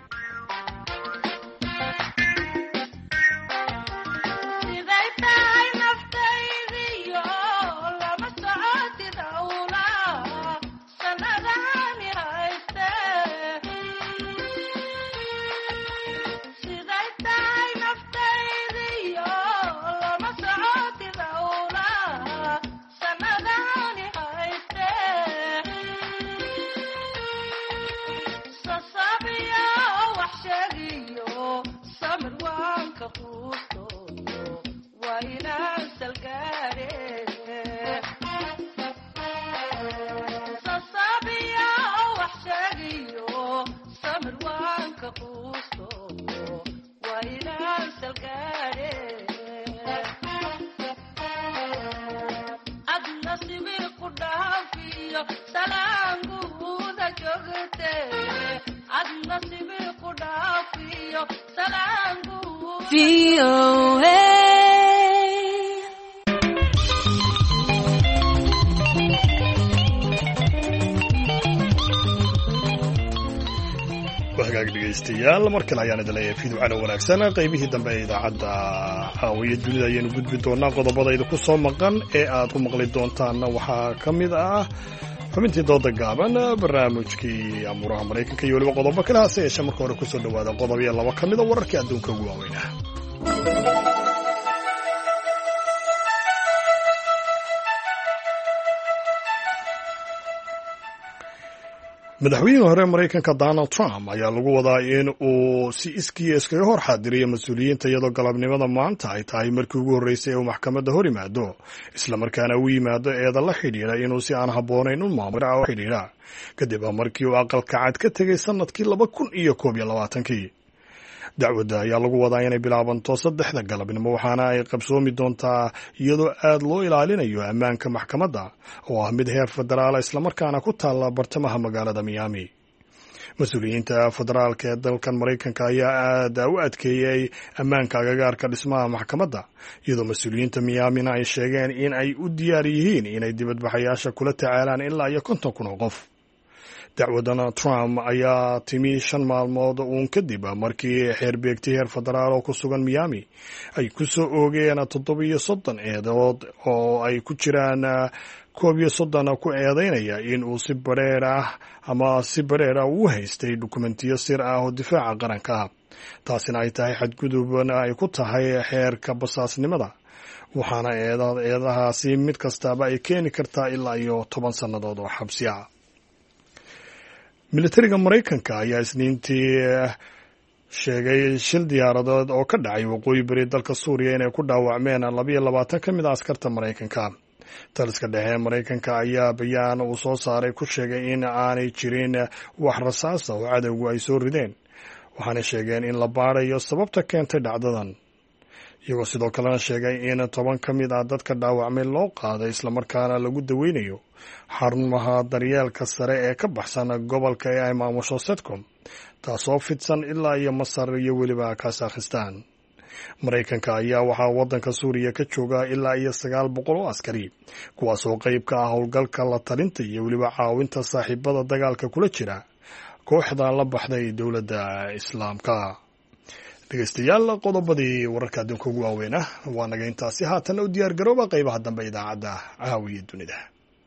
dhegeystayaal mar kale ayaan idin leeyahay fiidu calo wanaagsan qaybihii dambe ee idaacadda caawiya dunida ayaynu gudbi doonaa qodobadayda ku soo maqan ee aad ku maqli doontaanna waxaa ka mid ah xubintii dooda gaaban barnaamijkii amuuraha maraykanka iyo weliba qodobo kale hase yeeshee marka hore kusoo dhawaada qodob iyo laba ka mida wararkii adduunka ugu waaweynah madaxweynihii hore maraykanka donald trump ayaa lagu wadaa in uu si iskiya iskaga hor xaadiriyo mas-uuliyiinta iyadoo galabnimada maanta ay tahay markii ugu horreysay ee uu maxkamadda hor yimaado islamarkaana u yimaado eeda la xidhiidha inuu si aan habboonayn u maamulo xidhiidha kadib markii uu aqalka cad ka tegay sanadkii laba kun iyo koob iyo labaatankii dacwadda ayaa lagu wadaa inay bilaabanto saddexda galabnimo waxaana ay qabsoomi doontaa iyadoo aad loo ilaalinayo ammaanka maxkamadda oo ah mid heer federaala islamarkaana ku taalla bartamaha magaalada miami mas-uuliyiinta federaalka ee dalkan maraykanka ayaa aad u adkeeyey ammaanka agagaarka dhismaha maxkamadda iyadoo mas-uuliyiinta miamina ay sheegeen in ay u diyaar yihiin inay dibadbaxayaasha kula tacaalaan ilaa iyo konton kun oo qof dacwadana Trump ayaa timi shan maalmood uun kadib markii xeerbeegti heer federaal oo ku sugan Miami ay ku soo oogeen toddoba iyo soddon eedood oo ay ku jiraan koob iyo soddon ku eedeynaya in uu si bareer ah ama si bareer ah u haystay dokumentiyo sir ah oo difaaca qaranka ah taasina ay tahay xadgudubna ay ku tahay xeerka basaasnimada waxaana eedahaasi mid kastaba ay keeni kartaa ilaa iyo toban sannadood oo xabsi ah militariga Maraykanka ayaa isniintii sheegay shil diyaaradood oo ka dhacay waqooyi bari dalka Suuriya inay ku dhaawacmeen laba iyo labaatan ka mid ah askarta Maraykanka taliska dhexe Maraykanka ayaa bayaan uu soo saaray ku sheegay in aanay jirin wax rasaas ah oo cadawgu ay soo rideen waxaana sheegeen in la baarayo sababta keentay dhacdadan iyagoo sidoo kalena sheegay in toban ka mid ah dadka dhaawacmay loo qaaday islamarkaana lagu daweynayo xarumaha daryeelka sare ee ka baxsan gobolka ee ay maamusho Setcom taasoo fidsan ilaa iyo Masar iyo weliba Kazakhstan Maraykanka ayaa waxaa waddanka Suuriya ka jooga ilaa iyo sagaal boqol oo askari kuwaasoo qayb ka ah howlgalka la talinta iyo weliba caawinta saaxiibada dagaalka kula jira kooxda la baxday dowladda Islaamka dhegeystayaal qodobadii wararka adduunka ugu waaweyn ah waa naga intaasi haatan u diyaar garooba qaybaha dambe idaacadda caawiya dunida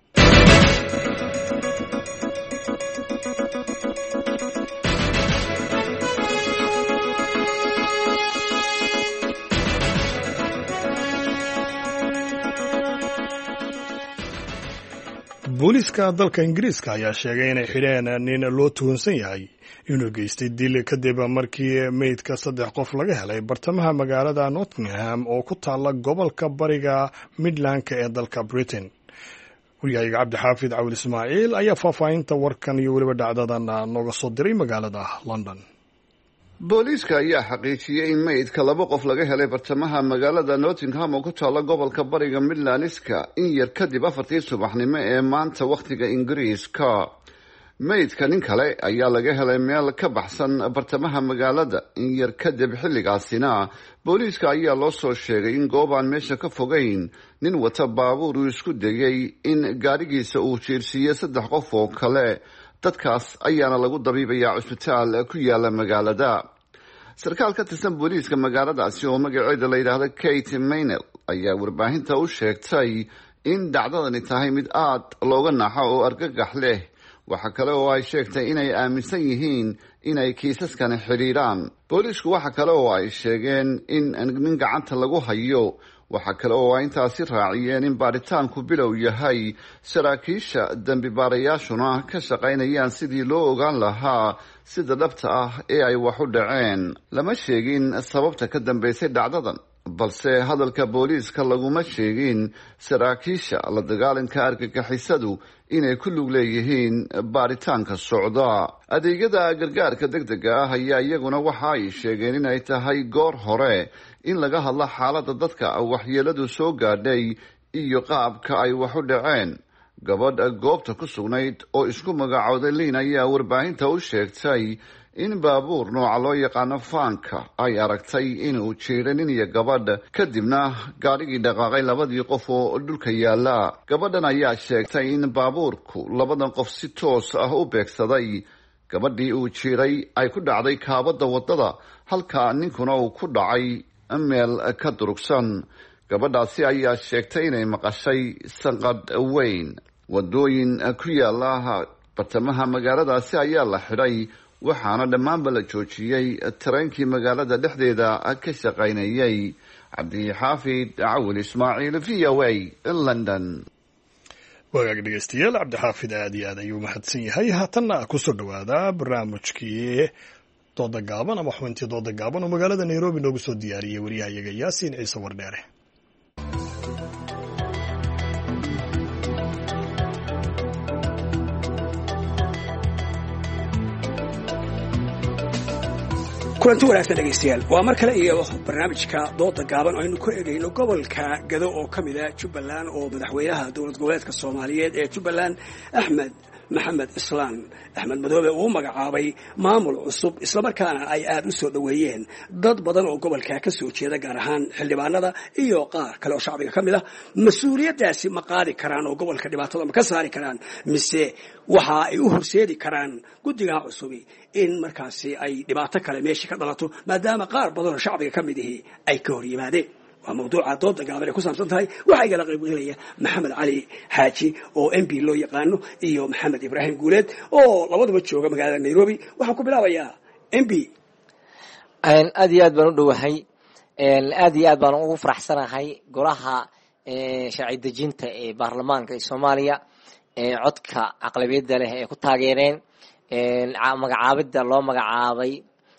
booliiska dalka Ingiriiska ayaa sheegay inay xidheen nin loo tuhunsan yahay inuu geystay dil kadib markii meydka saddex qof laga helay bartamaha magaalada Nottingham oo ku taala gobolka bariga Midlandka ee dalka Britain. Wariyaha Cabdixaafid Cawil Ismaaciil ayaa faahfaahinta warkan iyo weliba dhacdadan nooga soo diray magaalada London. booliiska ayaa xaqiijiyay in meydka laba qof laga helay bartamaha magaalada Nottingham oo ku taala gobolka bariga Midlandska in yar kadib afartii subaxnimo ee maanta waqtiga Ingiriiska. meydka nin kale ayaa laga helay meel ka baxsan bartamaha magaalada in yar kadib xilligaasina booliiska ayaa loo soo sheegay in goob aan meesha ka fogeyn nin wata baabuur uu isku dayay in gaarigiisa uu jiirsiiyo saddex qof oo kale dadkaas ayaana lagu dabiibayaa cusbitaal ku yaala magaalada. sarkaal ka tirsan booliiska magaaladaasi oo magaceeda la yidhaahdo Kate Maynell ayaa warbaahinta u sheegtay in dhacdadani tahay mid aad looga naxo oo argagax leh. waxa kale oo ay sheegtay inay aaminsan yihiin inay kiisaskani xidhiidhaan. booliisku waxa kale oo ay sheegeen in nin gacanta lagu hayo. waxa kale oo ay intaasi raaciyeen in baaritaanku bilow yahay saraakiisha dambi baarayaashuna ka shaqaynayaan sidii loo ogaan lahaa sida dhabta ah ee ay wax u dhaceen. lama sheegin sababta ka dambeysay dhacdadan balse hadalka booliiska laguma sheegin saraakiisha la dagaalanka argagixisadu inay ku lug leeyihiin baaritaanka socda. adeegyada gargaarka degdega ah ayaa iyaguna waxa ay sheegeen inay tahay goor hore in laga hadlo xaaladda dadka waxyeeladu soo gaadhay iyo qaabka ay wax u dhaceen. gabadh goobta ku sugnayd oo isku magacowday liin ayaa warbaahinta u sheegtay in baabuur nooca loo yaqaano faanka ay aragtay inuu jiiray nin iyo gabadh kadibna gaadhigii dhaqaaqay labadii qof oo dhulka yaala. gabadhan ayaa sheegtay in baabuurku labadan qof si toos ah u beegsaday. gabadhii uu jiiray ay ku dhacday kaabada wadada halka ninkuna uu ku dhacay meel ka durugsan. gabadhaasi ayaa sheegtay inay maqashay sanqadh weyn. wadooyin ku yaala bartamaha magaaladaasi ayaa la xidhay waxaana dhammaanba la joojiyey tareenkii magaalada dhexdeeda ka shaqaynayay. cabdixaafid cawil ismaaciil v o a London. wagaag dhegeystayaal cabdixaafid aad iyo aad ayuu mahadsan yahay. haatanna kusoo dhawaada barnaamijkii dooda gaaban ama xubintii dooda gaaban oo magaalada nairobi noogu soo diyaariyey wariyahayaga yaasiin ciise wardheere. kulanti wanaagsan dhegaystayaal waa mar kale iyo barnaamijka dooda gaaban oo aynu ku eegayno gobolka Gado oo ka mid ah Jubbaland oo madaxweynaha dowlad goboleedka Soomaaliyeed ee Jubbaland Axmed Maxamed Islaan Axmed Madoobe uu magacaabay maamul cusub isla markaana ay aad u soo dhaweeyeen dad badan oo gobolka ka soo jeeda gaar ahaan xildhibaanada iyo qaar kale oo shacbiga ka mid ah mas'uuliyadaasi ma qaadi karaan oo gobolka dhibaatada ma ka saari karaan mise waxa ay u horseedi karaan guddiga cusub in markaasi ay dhibaato kale meesha ka dhalato maadaama qaar badan oo shacbiga ka mid ah ay ka hor yimaadeen موضوع دود قابل كوسام سنتهاي وحي قال قبيلية محمد علي حاجي أو إم بي لو يقانو إيو محمد إبراهيم جولد أو لابد بتشوفه مقالة نيروبي وحكوا بلا ويا إم بي أن أديات بنو هاي الأديات بنو فرح سنة هاي جراها شعيد جنت برلمان كالصوماليا عدك أغلبية ده كتاجرين مقعابد الله مقعابي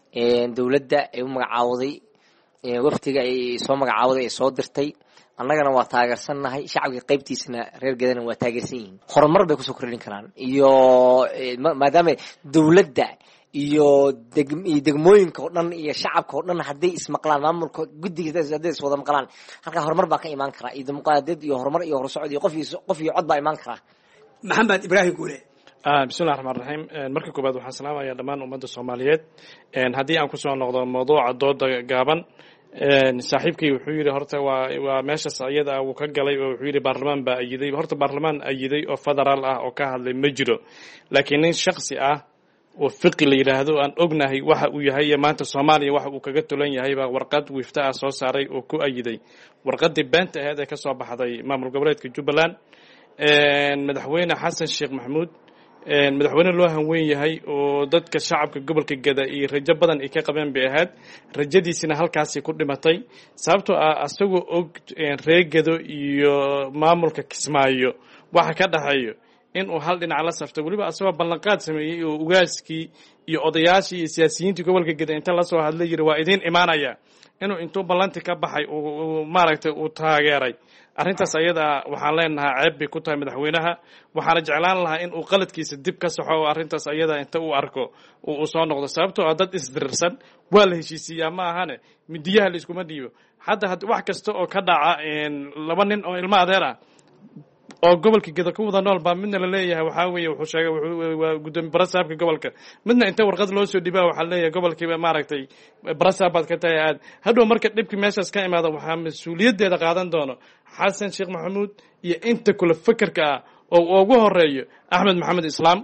دولة مقعاوضي waftiga ay soo magacaawday ay soo dirtay annagana waa taageersanahay shacabka qaybtiisana reer Gadana waa taageersan yihiin horumar bay ku soo kordhin karaan iyo maadaama dawladda iyo degmooyinka oo dhan iyo shacabka oo dhan haday ismaqlaan maamulka guddiga haday is wada maqlaan halka horumar baa ka iman kara iyo dimuqraadiyad iyo horumar iyo horsocod iyo qof iyo qof iyo cod baa iman kara Maxamed Ibraahim Guule ah bismillaahir rahmaanir rahiim marka koobaad waxaan salaamayaa dhammaan ummadda Soomaaliyeed een hadii aan ku soo noqdo mowduuca dooda gaaban een saaxiibkii wuxuu yiri horta waa waa meesha sayada uu ka galay oo wuxuu yiri baarlamaan baa ayiday horta baarlamaan ayiday oo federaal ah oo ka hadlay ma jiro laakiin nin shakhsi ah oo fiqi la yiraahdo aan ognahay waxa uu yahay maanta Soomaaliya waxa uu kaga tulan yahay baa warqad wifta ah soo saaray oo ku ayiday warqadii beenta ahayd ee ka soo baxday maamul goboleedka Jubbaland een madaxweyne Xasan Sheekh Maxamuud een madaxweyne loo hanweyn yahay oo dadka shacabka gobolka Gada iyo rajo badan ay ka qabeen bay ahayd rajadiisina halkaas ku dhimatay sababtoo ah asagoo og reer Gado iyo maamulka Kismaayo waxa ka dhaxayo in uu hal dhinac la safto waliba asagoo ballanqaad sameeyay oo ugaaskii iyo odayaashii iyo siyaasiyiinta gobolka Gada inta la soo hadlay yiri waa idin imaanaya inuu intuu ballanti ka baxay oo maaragtay uu taageeray arrintaas ayada waxaan leenahay ceeb bay ku tahay madaxweynaha waxaana jeclaan lahaa in uu qaladkiisa dib ka saxo oo arrintaas ayada inta uu arko uu soo noqdo sababtoo ah dad isdirirsan waa la heshiisiyaa ma ahane midiyaha la iskuma dhiibo hadda wax kasta oo ka dhaca laba nin oo ilmo adeer ah oo gobolka Gada ku wada nool baa midna la leeyahay waxa weeye wuxuu sheegay wuxuu gudoomiye barasaabka gobolka midna inta warqad loo soo dhibaa waxa leeyahay gobolkiiba maaragtay barasaabad ka tahay aad hadhow marka dhibki meeshaas ka imaado waxa mas'uuliyadeeda qaadan doono Xasan Sheekh Maxamuud iyo inta kula fikirka oo ugu horeeyo Axmed Maxamed Islaam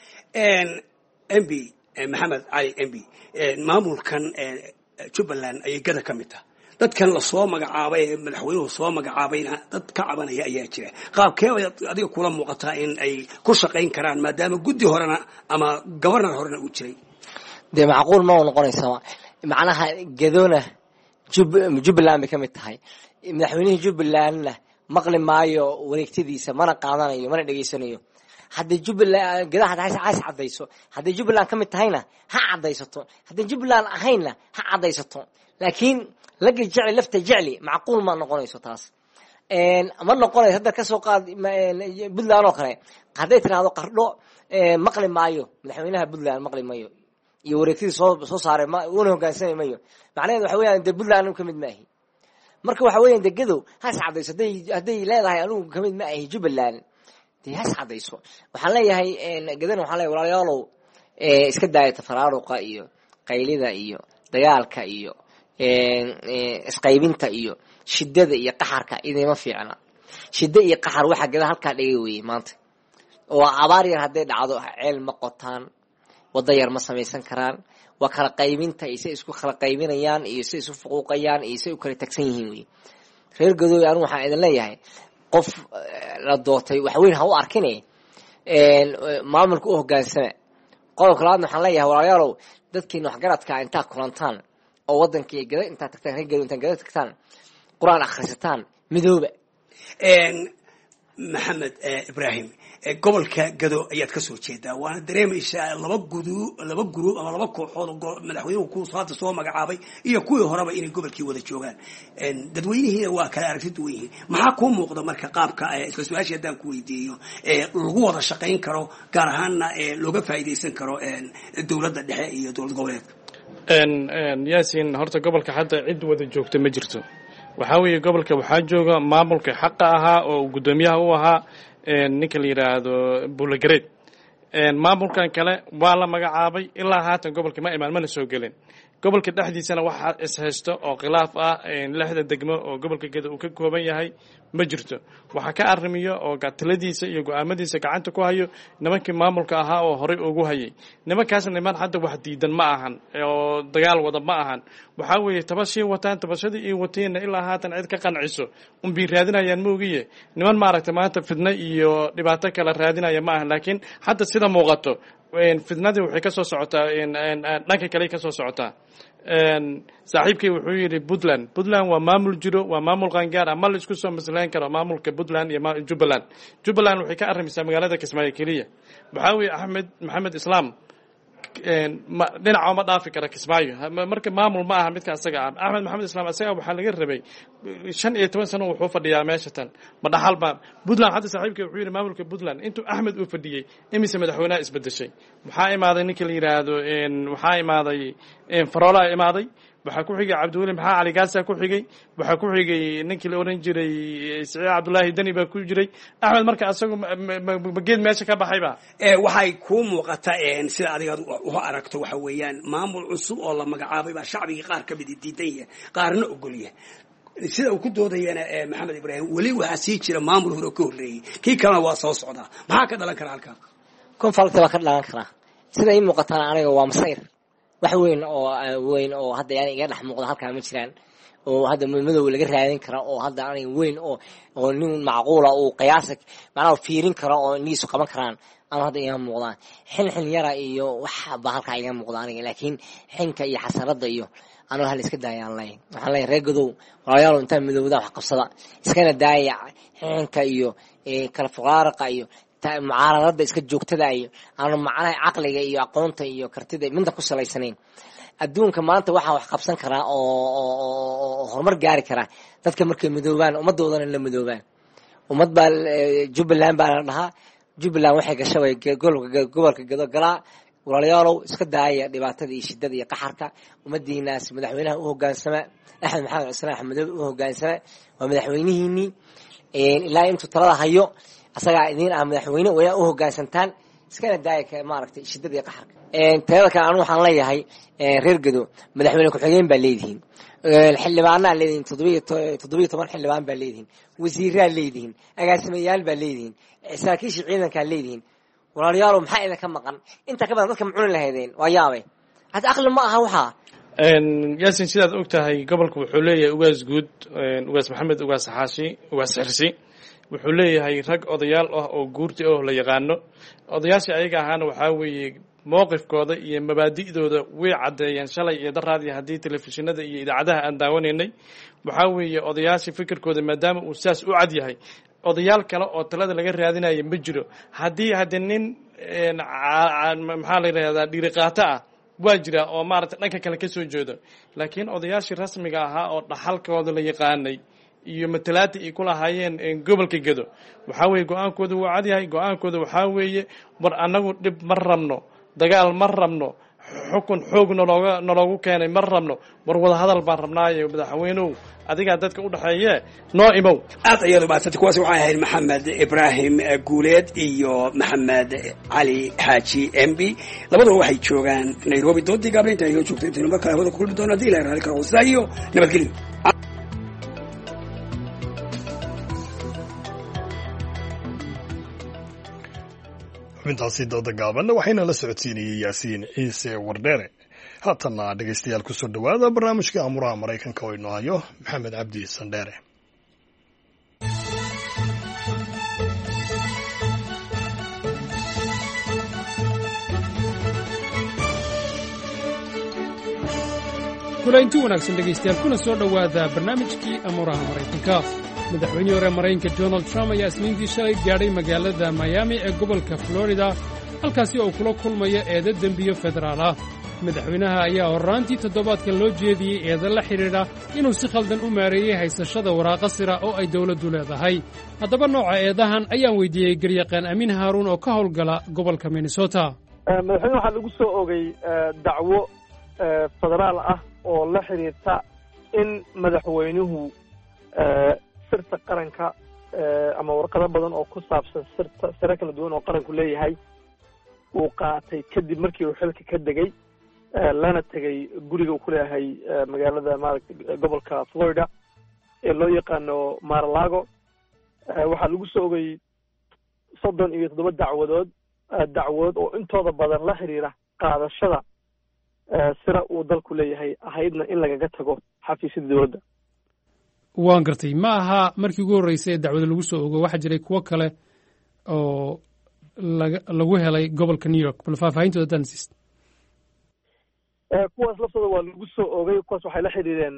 een M B Maxamed Ali M B maamulkan Jubbaland ay Gada ka mid tahay dadkan la soo magacaabay madaxweynuhu soo magacaabayna dad ka cabanaya ayaa jira qaabkee adiga kula muuqataa in ay ku shaqeyn karaan maadaama guddi horena ama governor horena uu jiray de macquul ma noqonaysa macnaha Gadona Jubbaland bay ka mid tahay madaxweynaha Jubbalandna maqli maayo wareegtadiisa mana qaadanayo mana dhageysanayo haddii Jubbaland Gada hadas cadayso haddii Jubbaland ka mid tahayna ha cadaysato haddii Jubbaland ahayna ha cadaysato laakiin laga jecel lafta jecli macquul ma noqonayso taas een ma noqonayso hadda ka soo qaad Puntland oo kale haday tiraahdo qardho maqli maayo madaxweynaha Puntland maqli maayo iyo wareegtadii soo soo saaray ma uu hoggaansanay maayo macnaheedu waxa weeyaan de Puntland ka mid maahi marka waxa weeyaan de Gado has cadayso haday haday leedahay anigu ka mid maahi Jubbaland de has cadayso waxaan leeyahay Gadana waxaan leeyahay walaalayaalow ee iska daayata faraaruqa iyo qaylida iyo dagaalka iyo isqaybinta iyo shidada iyo qaxarka idima fiicna shida iyo qaxar waxa Gada halka dhigay weey maanta oo abaar yar haday dhacdo ceel ma qotaan wada yar ma sameeysan karaan waa kala qaybinta ay isku kala qaybinayaan iyo si isu fuquuqayaan iyo si u kala tagsan yihiin weey reer Gado anu waxa idin leeyahay qof la doortay wax weyn ha u arkinay een maamulka u hogaansana qodobka labaad waxaan leeyahay walaalayaalow dadkii wax garadka inta kulantaan oo wadankii Gada inta tagtaan reer Gado inta Gada tagtaan quraan akhrisataan midooba een maxamed ibraahim gobolka gado ayaad ka soo jeedaa waana dareemaysaa laba gudu laba guruub ama laba kooxood oo madaxweynuhu ku hadda soo magacaabay iyo kuwii horeba inay gobolkii wada joogaan dadweynihiina waa kala aragti duwan yihiin maxaa kuu muuqda marka qaabka isla su-aashii haddaan ku weydiiyo lagu wada shaqayn karo gaar ahaanna looga faa'iidaysan karo dowladda dhexe iyo dowlad goboleedka yaasin horta gobolka hadda cid wada joogta ma jirto waxaa weeye gobolka waxaa jooga maamulka xaqa ahaa oo guddoomiyaha u ahaa ninka la yidhaahdo buulagareed maamulkan kale waa la magacaabay ilaa haatan gobolka ma imaan mana soo gelin gobolka dhexdiisana waxaa ishaysto oo khilaaf ah lixda degmo oo gobolka geda uu ka kooban yahay ma jirto waxaa ka arrimiyo oo taladiisa iyo go-aamadiisa gacanta ku hayo nimankii maamulka ahaa oo horey ugu hayay nimankaasna niman hadda wax diidan ma ahan oo dagaal wada ma ahan waxaa weeye tabashii wataan tabashadii iyo wateenna ilaa haatan cid ka qanciso unbay raadinayaan moogiye niman maaragtay maanta fidno iyo dhibaato kale raadinaya ma ahan laakiin hadda sida muuqato fidnadii waxay ka soo socotaa dhanka kale ka soo socotaa saaxiibkay wuxuu yidhi puntland puntland waa maamul jiro waa maamul qaangaar ah ma la isku soo maslayn karo maamulka puntland iyo jubbaland jubbaland waxay ka arrimaysaa magaalada kismaayo keliya waxaa weeye axmed maxamed islaam dhinaca uma dhaafi kara kismaayo marka maamul ma aha midka asaga ah axmed maxamed islaam asaga waxaa laga rabay shan iyo toban sano wuxuu fadhiyaa meesha tan ma dhaxalba puntland hadda saaxiibkay wuxuu yidhi maamulka puntland intuu axmed uu fadhiyey imise madaxweynaha isbedeshay waxaa imaaday ninka la yidhaahdo waxaa imaaday faroolaa imaaday waxaa ku xigay cabdiweli maxaa cali gaasa ku xigay waxaa ku xigay ninkii la oran jiray siciid cabdullaahi deni baa ku jiray axmed marka asagu mageed meesha ka baxayba waxay kuu muuqata sida adigaad u aragto waxa weeyaan maamul cusub oo la magacaabay baa shacbigii qaar ka mid diidan yahay qaarna ogolyahay sida uu ku doodayana maxamed ibraahim weli waxaa sii jira maamul hore oo ka horreeyey kii kalena waa soo socdaa maxaa ka dhalan kara halkaa konfalti baa ka dhalan karaa sida ii muuqatana aniga waa masayr wax weyn oo weyn oo hadda yani iga dhex muuqda halkaa ma jiraan oo hadda madow laga raadin kara oo hadda aniga weyn oo oo nin macquula uu qiyaasa macnaha fiirin karo oo niisu qaban karaan ama hadda iga muuqdaan xin xin yara iyo wax ba halkaa iga muuqda aniga laakiin xinka iyo xasarada iyo anoo hal iska daayaan lay waxaan leeyahay reer gadow walaalayaal inta midowda wax qabsada iskana daaya xinka iyo kala fuqaaraqa iyo mucaaradada iska joogtada iyo aanu macnaha caqliga iyo aqoonta iyo kartida midna ku salaysanayn adduunka maanta waxaa wax qabsan karaa oo horumar gaari karaa dadka markay midoobaan ummadoodana la midoobaan ummad baa jubbaland baa la dhahaa jubbaland waxay gashabay gobolka gado galaa walaalayaalow iska daaya dhibaatada iyo shidada iyo qaxarka ummadiinaas madaxweynaha u hogaansama axmed maxamed cusmaan axmed u hogaansama waa madaxweynihiinii ilaa intuu talada hayo asagaa idiin ah madaxweyne waa u hoggaansantaan iskana daaya maaragtay shidada iyo qaxarka teeda kale anu waxaan leeyahay reer gado madaxweyne ku-xigeen baa leedihiin xildhibaanaa leedihiin toddobiyo toban xildhibaan baa leedihiin wasiiraa leedihiin agaasimayaal baa leedihiin saraakiisha ciidankaa leedihiin walaalayaalow maxaa idinka maqan intaa ka badan dadka macuni lahaydeen waa yaabay hadda aqli ma aha waxaa yaasin sidaad og tahay gobolka wuxuu leeyahay ugaas guud ugaas maxamed ugaas xaashi ugaas xirsi wuxuu leeyahay rag odayaal ah oo guurti oo la yaqaano odayaashii ayaga ahaana waxaa weeye mowqifkooda iyo mabaadi'dooda way caddeeyeen shalay iyo daraadii haddii telefishinada iyo idaacadaha aan daawanaynay waxaa weeye odayaashii fikirkooda maadaama uu saas u cad yahay odayaal kale oo talada laga raadinaya ma jiro haddii haddi nin maxaa la yidhahdaa dhiiriqaato ah waa jira oo maaragtay dhanka kale ka soo jeedo laakiin odayaashii rasmiga ahaa oo dhaxalkooda la yaqaanay iyo matalaadii ay ku lahaayeen gobolka gado waxaa weeye go-aankooda wuu cadyahay go-aankooda waxaa weeye war annagu dhib ma rabno dagaal ma rabno xukun xoog nalooga naloogu keenay ma rabno war wada hadal baan rabnaayo madaxweynow adigaa dadka u dhexeeye noo imow aad ayaad umahadsantay kuwaasi waxay ahayd maxamed ibraahim guuleed iyo maxamed cali xaaji m b labaduba waxay joogaan nairobi doodii gaabla inta inoo joogto intaynu mar kale hawada ku kulmi doono hadii ilahay raali karo hoosta iyo nabadgelyo xubintaasi dooda gaabanna waxayna la socodsiinayey yaasiin ciise wardheere haatanna dhegaystayaal kusoo dhowaada barnaamijka amuraha maraykanka oo inoo hayo maxamed cabdi sandheere kulaynti wanaagsan dhegaystayaal kuna soo dhowaada barnaamijkii amuraha maraykanka madaxweynihii hore maraykanka donald trump ayaa isniintii shalay gaadhay magaalada miami ee gobolka florida halkaasi oo kula kulmaya eeda dembiyo federaal ah madaxweynaha ayaa horraantii toddobaadkan loo jeediyey eeda la xidhiidha inuu si khaldan u maareeyey haysashada waraaqa sira oo ay dawladdu leedahay haddaba nooca eedahan ayaan weydiiyey garyaqaan amiin haaruun oo ka howlgala gobolka minnesota madaxweyne waxaa lagu soo ogay dacwo federaal ah oo la xidhiirta in madaxweynuhu sirta qaranka ama warqado badan oo ku saabsan sirta siro kala duwan oo qaranku leeyahay uu qaatay kadib markii uu xilka ka degay lana tegay guriga uu ku leeyahay magaalada maaragtay gobolka Florida ee loo yaqaano Mar-a-Lago waxaa lagu soo ogay soddon iyo toddoba dacwadood dacwadood oo intooda badan la xiriira qaadashada sira uu dalku leeyahay ahaydna in lagaga tago xafiisyada dowladda waan gartay ma aha markii ugu horreysay ee dacwada lagu soo ogo waxaa jiray kuwo kale oo lagu helay gobolka New York bal faahfaahintooda dansis kuwaas laftooda waa lagu soo ogay kuwaas waxay la xiriireen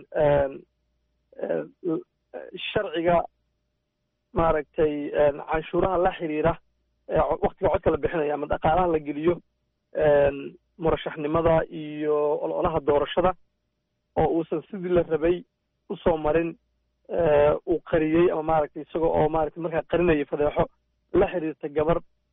sharciga maaragtay canshuuraha la xiriira waqtiga codka la bixinaya ama dhaqaalaha la geliyo murashaxnimada iyo ololaha doorashada oo uusan sidii la rabay usoo marin uu qariyey ama maaragtay isagoo oo maaragtay markaa qarinaya fadeexo la xiriirta gabar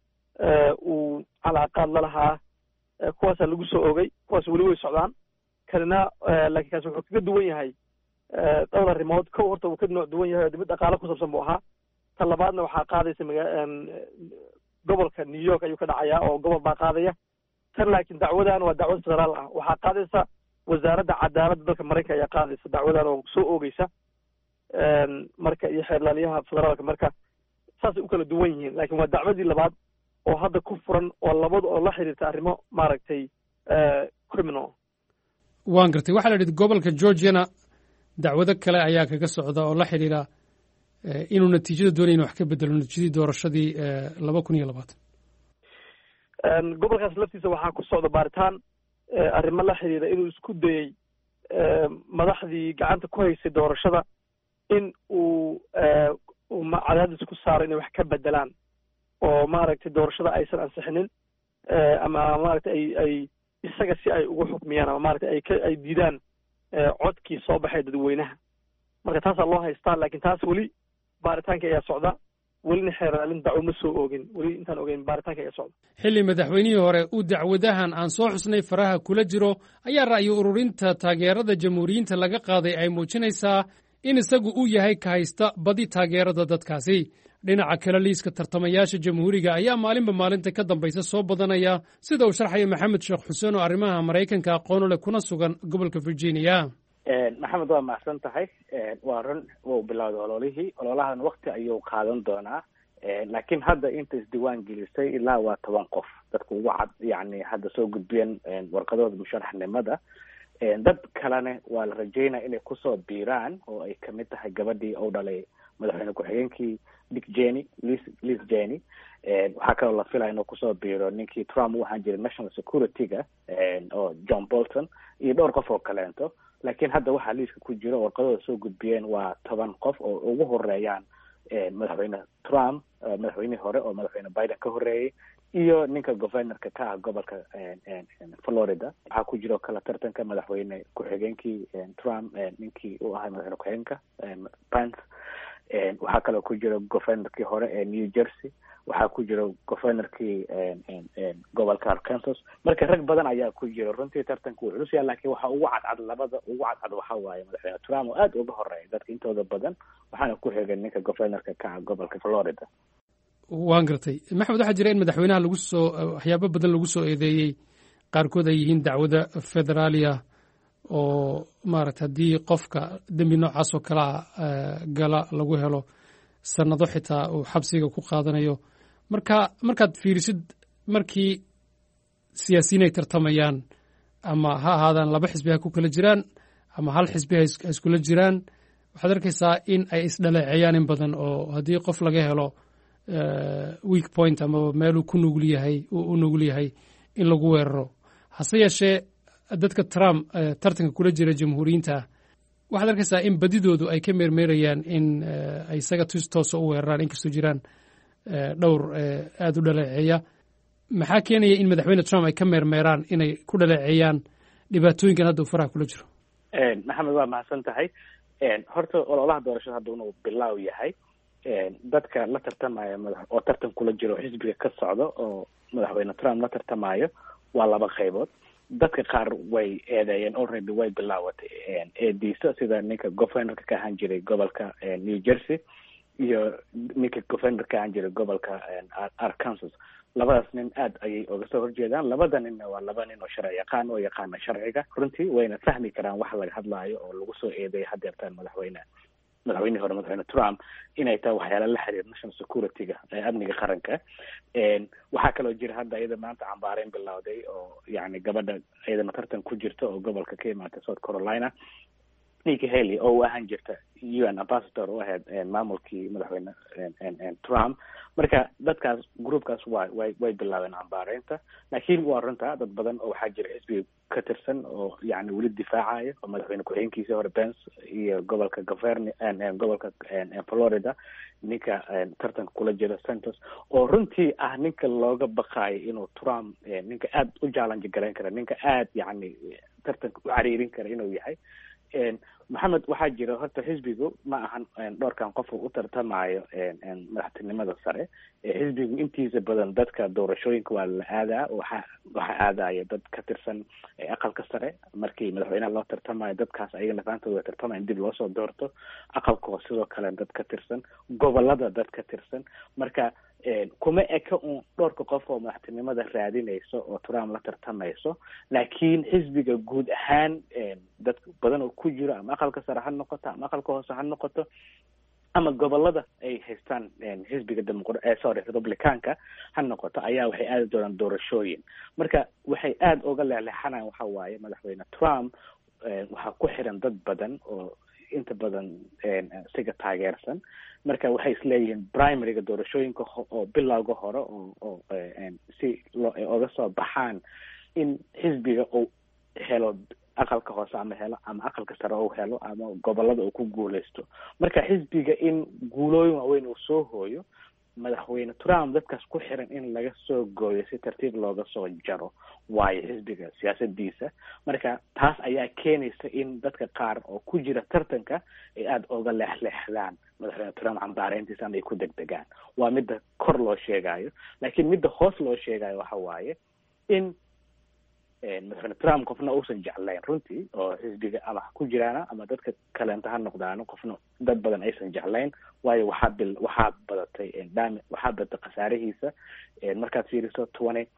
uu calaaqaad la lahaa kuwaasaa lagu soo ogay kuwaas weli way socdaan kanina laakiin kaas wuxuu kaga duwan yahay dhowr arrimood kow horta uu ka nooc duwan yahay oo dibad dhaqaale ku saabsan buu ahaa tan labaadna waxaa qaadaysa maga gobolka New York ayuu ka dhacayaa oo gobol baa qaadaya tan laakiin dacwadan waa dacwad federaal ah waxaa qaadaysa wasaaradda cadaaladda dalka Mareykanka ayaa qaadaysa dacwadan oo soo oogaysa marka iyo xeerlaaliyaha federaalka marka saasay u kala duwan yihiin laakiin waa dacwadii labaad oo hadda ku furan oo labada oo la xiriirta arrimo maaragtay criminal waan gartay waxaa la yidhi gobolka Georgiana dacwado kale ayaa kaga socda oo la xiriira inuu natiijada doonaya inuu wax ka bedelo natiijadii doorashadii laba kun iyo labaatan gobolkaas laftiisa waxaa ku socda baaritaan arrimo la xiriira inuu isku dayey madaxdii gacanta ku haysay doorashada in uu cadaadis ku saaro inay wax ka bedelaan oo maaragtay doorashada aysan ansixinin ama maaragtay ay ay isaga si ay ugu xukmiyaan ama maaragtay ay ka ay diidaan codkii soo baxay dadweynaha marka taasaa loo haystaa laakiin taas weli baaritaanka ayaa socda welina xeeraalin dacwo ma soo oogin weli intaan ogeyn baaritaanka ayaa socda xilli madaxweynihii hore uu dacwadahan aan soo xusnay faraha kula jiro ayaa ra'yi ururinta taageerada jamhuuriyiinta laga qaaday ay muujinaysaa in isagu uu yahay ka haysta badi taageerada dadkaasi dhinaca kale liiska tartamayaasha jamhuuriga ayaa maalinba maalinta ka dambaysa soo badanaya sida uu sharxaya maxamed sheekh xuseen oo arrimaha maraykanka aqoon leh kuna sugan gobolka Virginia maxamed waa mahadsan tahay waa run wuu bilowday ololihii ololahan waqti ayuu qaadan doonaa laakiin hadda inta isdiiwaan gelisay ilaa waa toban qof dadka ugu cad yani hadda soo gudbiyeen warqadooda musharaxnimada dad kalena waa la rajeynaya inay kusoo biiraan oo ay kamid tahay gabadhii uu dhalay madaxweyne ku-xigeenkii Dick Cheney Liz Liz Cheney waxaa kaloo la filaya inuu kusoo biiro ninkii Trump u ahaan jiray national security-ga oo John Bolton iyo dhowr qof oo kaleento laakiin hadda waxaa liiska ku jira warqadooda soo gudbiyeen waa toban qof oo ugu horeeyaan madaxweyne Trump madaxweynihii hore oo madaxweyne Biden ka horeeyay iyo ninka governorka ka ah gobolka Florida waxaa ku jira kala tartanka madaxweyne ku-xigeenkii Trump ninkii uu ahaa madaxweyne ku-xigeenka Pence waxaa kaloo ku jira governorkii hore ee New Jersey waxaa ku jira governorkii gobolka Arkansas marka rag badan ayaa ku jira runtii tartanka wuu culus yahay laakiin waxa ugu cadcad labada ugu cadcad waxa waaye madaxweyne Trump oo aad uga horeeya dadka intooda badan waxaana ku xigay ninka governorka ka ah gobolka Florida waan gartay maxamed waxaa jira in madaxweynaha lagu soo waxyaabo badan lagu soo eedeeyey qaarkood ay yihiin dacwada federaaliya oo maaragta haddii qofka dembi noocaas oo kalea gala lagu helo sanado xitaa uu xabsiga ku qaadanayo marka markaad fiirisid markii siyaasiyiin ay tartamayaan ama ha ahaadaan laba xisbi ha ku kala jiraan ama hal xisbi ha iskula jiraan waxaad arkaysaa in ay isdhaleeceeyaan in badan oo haddii qof laga helo weak point ama meeluu ku nugul yahay u nugul yahay in lagu weeraro hase yeeshee dadka Trump tartanka kula jira jamhuuriyiinta waxaad arkaysaa in badidoodu ay ka meermeerayaan in ay isaga tus toosa u weeraraan inkastoo jiraan dhowr aada u dhaleeceeya maxaa keenaya in madaxweyne trump ay ka meermeeraan inay ku dhaleeceeyaan dhibaatooyinkan hadda uu faraha kula jiro maxamed waa mahadsan tahay horta ololaha doorashada hadda inuu bilaaw yahay dadka la tartamaya madax oo tartan kula jiro xisbiga ka socdo oo madaxweyne trump la tartamayo waa laba qaybood dadka qaar way eedeeyeen already way bilaawatay eediisa sida ninka governorka ka ahaan jiray gobolka new jersey iyo ninka governor ka ahaan jiray gobolka arkansas labadaas nin aad ayay uga soo horjeedaan labada ninna waa laba nin oo sharci yaqaan oo yaqaana sharciga runtii wayna fahmi karaan waxa laga hadlaayo oo lagu soo eedeeya hadeertaan madaxweyne madaxweynihii hore madaxweyne trump inay tahay waxyaala la xiriir national security-ga amniga qaranka waxaa kaloo jira hadda iyada maanta cambaareyn bilowday oo yani gabadha iyadana tartan ku jirta oo gobolka ka imaatay south carolina Nikki Haley oo u ahaan jirta U N ambassador u ahayd maamulkii madaxweyne Trump marka dadkaas groupkaas way way way bilaabeen cambaareynta laakiin waa runta dad badan oo waxaa jira xisbi ka tirsan oo yani weli difaacaya oo madaxweyne ku-xigeenkiisii hore Pence iyo gobolka governor gobolka Florida ninka tartanka kula jira Santos oo runtii ah ninka looga baqaayo inuu Trump ninka aad u challenge gareyn kara ninka aad yani tartanka u cariirin kara inuu yahay maxamed waxaa jira horta xisbigu ma ahan dhowrkan qof u tartamayo madaxtinimada sare xisbigu intiisa badan dadka doorashooyinka waa la aadaa waxa waxa aadaya dad ka tirsan aqalka sare markii madaxweynaha loo tartamayo dadkaas ayaga lafaantooda tartamaya dib loo soo doorto aqalka sidoo kale dad ka tirsan gobolada dad ka tirsan marka kuma eka un dhowrka qof oo madaxtinimada raadinayso oo Trump la tartamayso laakiin xisbiga guud ahaan dad badan oo ku jira ama aqalka sare ha noqoto ama aqalka hoose ha noqoto ama gobolada ay haystaan xisbiga dimuqraadiga sorry republicanka ha noqoto ayaa waxay aadi doonaan doorashooyin marka waxay aad uga leexleexanayaan waxa waaye madaxweyne Trump waxaa ku xiran dad badan oo inta badan siga taageersan marka waxay isleeyihiin primaryga doorashooyinka oo bilowga hore oo oo si loo oga soo baxaan in xisbiga uu helo aqalka hoose ama helo ama aqalka sare uu helo ama gobolada uu ku guuleysto marka xisbiga in guulooyin waaweyn uu soo hooyo madaxweyne Trump dadkaas ku xiran in laga soo gooyo si tartiib looga soo jaro waayo xisbiga siyaasadiisa marka taas ayaa keenaysa in dadka qaar oo ku jira tartanka ay aad uga leexleexdaan madaxweyne Trump cambaareyntiisa ay ku degdegaan waa midda kor loo sheegayo laakiin midda hoos loo sheegayo waxa waaye in madaxweyne Trump qofna uusan jeclayn runtii oo xisbiga ama ku jiraan ama dadka kaleenta ha noqdaan qofna dad badan aysan jeclayn waayo waxa bil waxa badatay daam waxa badatay qasaarihiisa markaad fiiriso twenty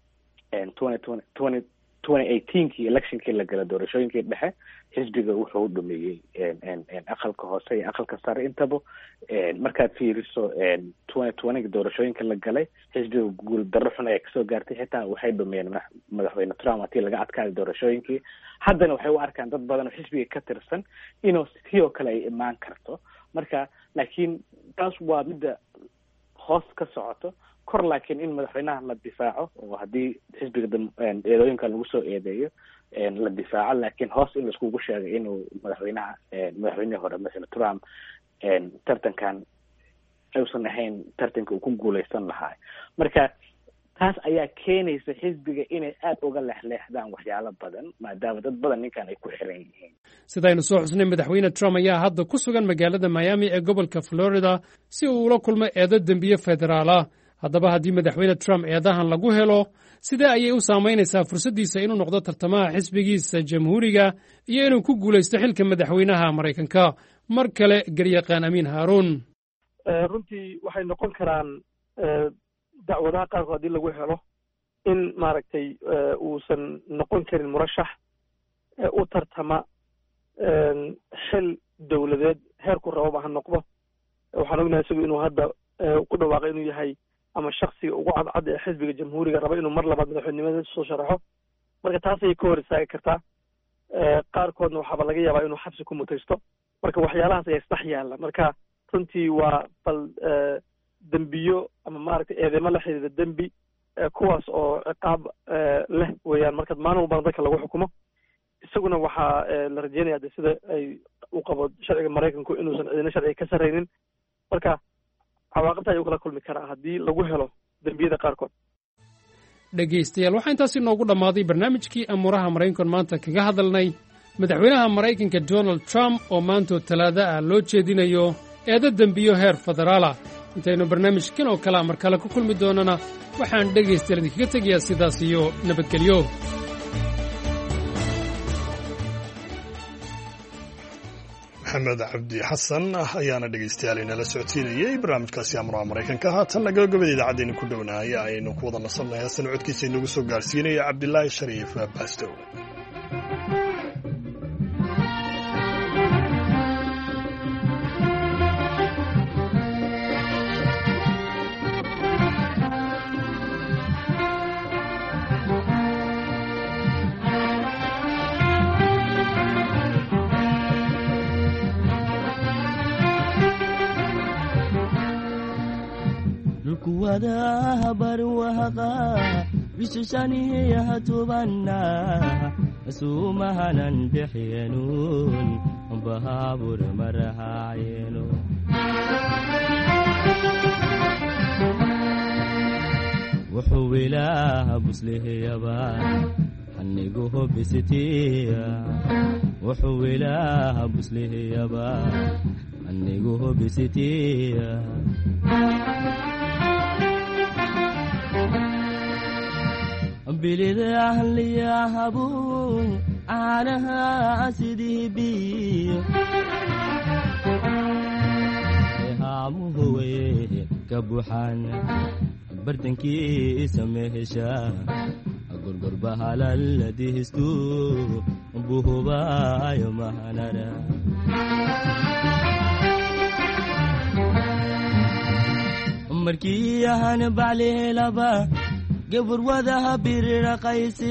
eighteen-kii electionkii la galay doorashooyinkii dhexe xisbiga wuxuu dhumeeyey aqalka hoose iyo aqalka sare intaba markaad fiiriso twenty twenty doorashooyinka la galay xisbiga guul darro xun ay kasoo gaartay xitaa waxay dhumeeyeen madaxweyne Trump hatii laga adkaaday doorashooyinkii haddana waxay u arkaan dad badan oo xisbiga ka tirsan inuu sidoo kale ay imaan karto marka laakiin taas waa midda hoos ka socoto kor laakiin in madaxweynaha la difaaco oo haddii xisbiga eedooyinka lagu soo eedeeyo la difaaco laakiin hoos in laiskugu sheegay inuu madaxweynaha madaxweynihii hore madaxweyne Trump tartankan aysan ahayn tartanka uu ku guuleysan lahaa marka taas ayaa keenaysa xisbiga inay aad uga leexleexdaan waxyaalo badan maadaama dad badan ninkan ay ku xiran yihiin sidaynu soo xusnay madaxweyne Trump ayaa hadda ku sugan magaalada Miami ee gobolka Florida si uu ula kulmo eedo dambiye federaal ah haddaba haddii madaxweyne Trump eedahan lagu helo sidee ayay u saamaynaysaa fursaddiisa inuu noqdo tartamaha xisbigiisa jamhuuriga iyo inuu ku guulaysto xilka madaxweynaha Maraykanka mar kale garyaqaan Amiin Haaruun runtii waxay noqon karaan dacwadaha qaarkood haddii lagu helo in maaragtay uusan noqon karin murashax u tartama xil dowladeed heerku rababa ha noqdo waxaan ognahay isagu inuu hadda ku dhawaaqay inuu yahay ama shaksiga ugu cadcad ee xisbiga jamhuuriga raba inuu mar labaad madaxweynimada soo sharaxo marka taas ayay ka hor istaagi kartaa qaarkoodna waxaaba laga yaabaa inuu xabsi ku mutaysto marka waxyaalahaas ayaa isdhex yaalla marka runtii waa bal dembiyo ama maaragtay eedeymo la xiriira dembi kuwaas oo ciqaab leh weeyaan marka maalin walbana dadka lagu xukumo isaguna waxaa la rajeynaya de sida ay uu qabo sharciga maraykanku inuusan cidina sharciga ka sarraynin marka cawaaqibta ayuu kala kulmi karaa haddii lagu helo dembiyada qaarkood dhegaystayaal waxaa intaasi noogu dhammaaday barnaamijkii amuuraha maraykankan maanta kaga hadalnay madaxweynaha maraykanka donald trump oo maantoo talaada ah loo jeedinayo eedo dembiyo heer federaalah intaynu barnaamijkan oo kalea mar kale ku kulmi doonana waxaan dhegaystayaal idinkaga tegayaa sidaas iyo nabadgelyo maxamed cabdi xasan ayaana dhegaystayaal inala socodsiinayey barnaamijkaasi amuraha maraykanka haatanna gabagabada idaacaddeena ku dhownahay aynu ku wada nasannahay hasan codkiisa inagu soo gaarsiinaya cabdilaahi shariif baastow barwahaqa bisushaniya tubanna suumahanan bixiyeenun bahabur marahaayeno wuxuu ilaaha buslihiyaba hanigu hobisitiya wuxuu ilaaha buslihiyaba hanigu hobisitiya bilida ahliyahabu caanaha sidii biyo haamuhuwe ka buuxaan bartankiisa mehesha gorgorbahalaladihistu buhubaayo mahanara markii ahan bacleelaba gabar wadaha biriraqayse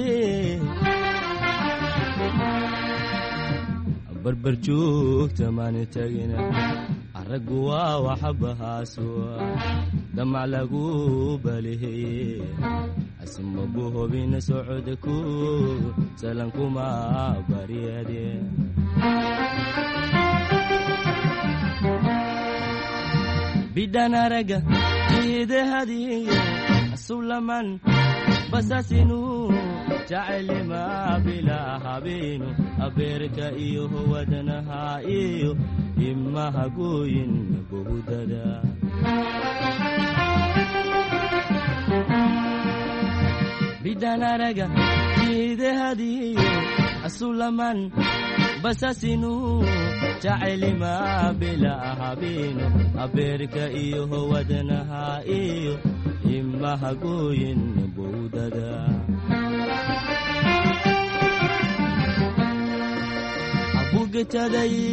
barbar joogta maan tagina araggu waa waxbahaasua damac lagu baliheye asma buhobina socodku salankuma baryade bidhan araga idahadiyo sulaman basasinu jacayl ma bilaa habeenu abeerka iyo wadnaha iyo imaha gooyin buhudada bidhanaraga idahadiyo sulaman basasinu jacayl ma bilaa habeenu abeerka iyo wadnaha iyo imaha gooyin buhudada abugataday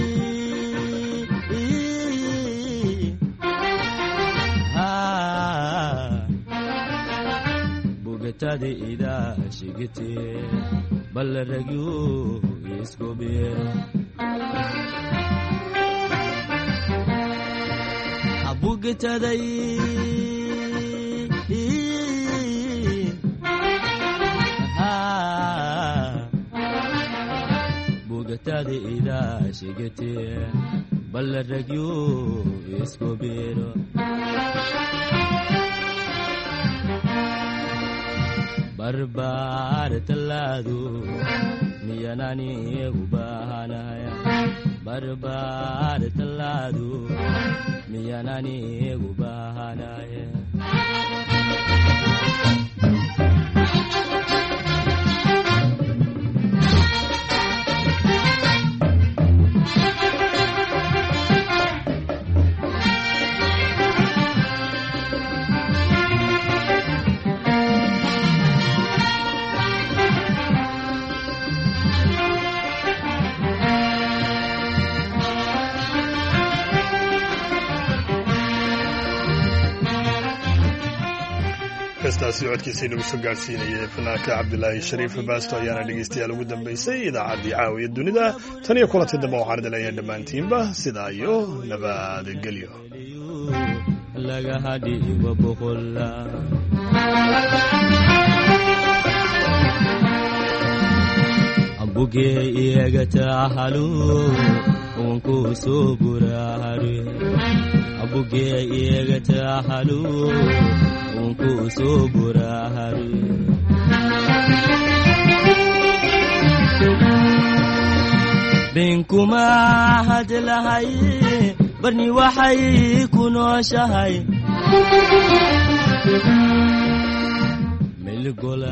bugatadi idaa shigite ballaragyu iskobiyero abugataday bugatadi idaa shigite ballaragyu iskobiyero barbaar talaadu miyanani egu bahanaya barbaar talaadu miyanani egu bahanaya heestaasi codkiisa inagu soo gaarsiinayay fanaanka cabdilaahi shariif baasto ayaana dhegaystayaal ugu dambaysay idaacaddii caawiya dunida tan iyo kulantii dambe waxaan idin leeyahay dhammaantiinba sidaa iyo nabadgelyo bugee iyaga tahalu unku soo buraare bugee iyaga tahalu unku soo buraare binkuma hadlahay barni waxay ku nooshahay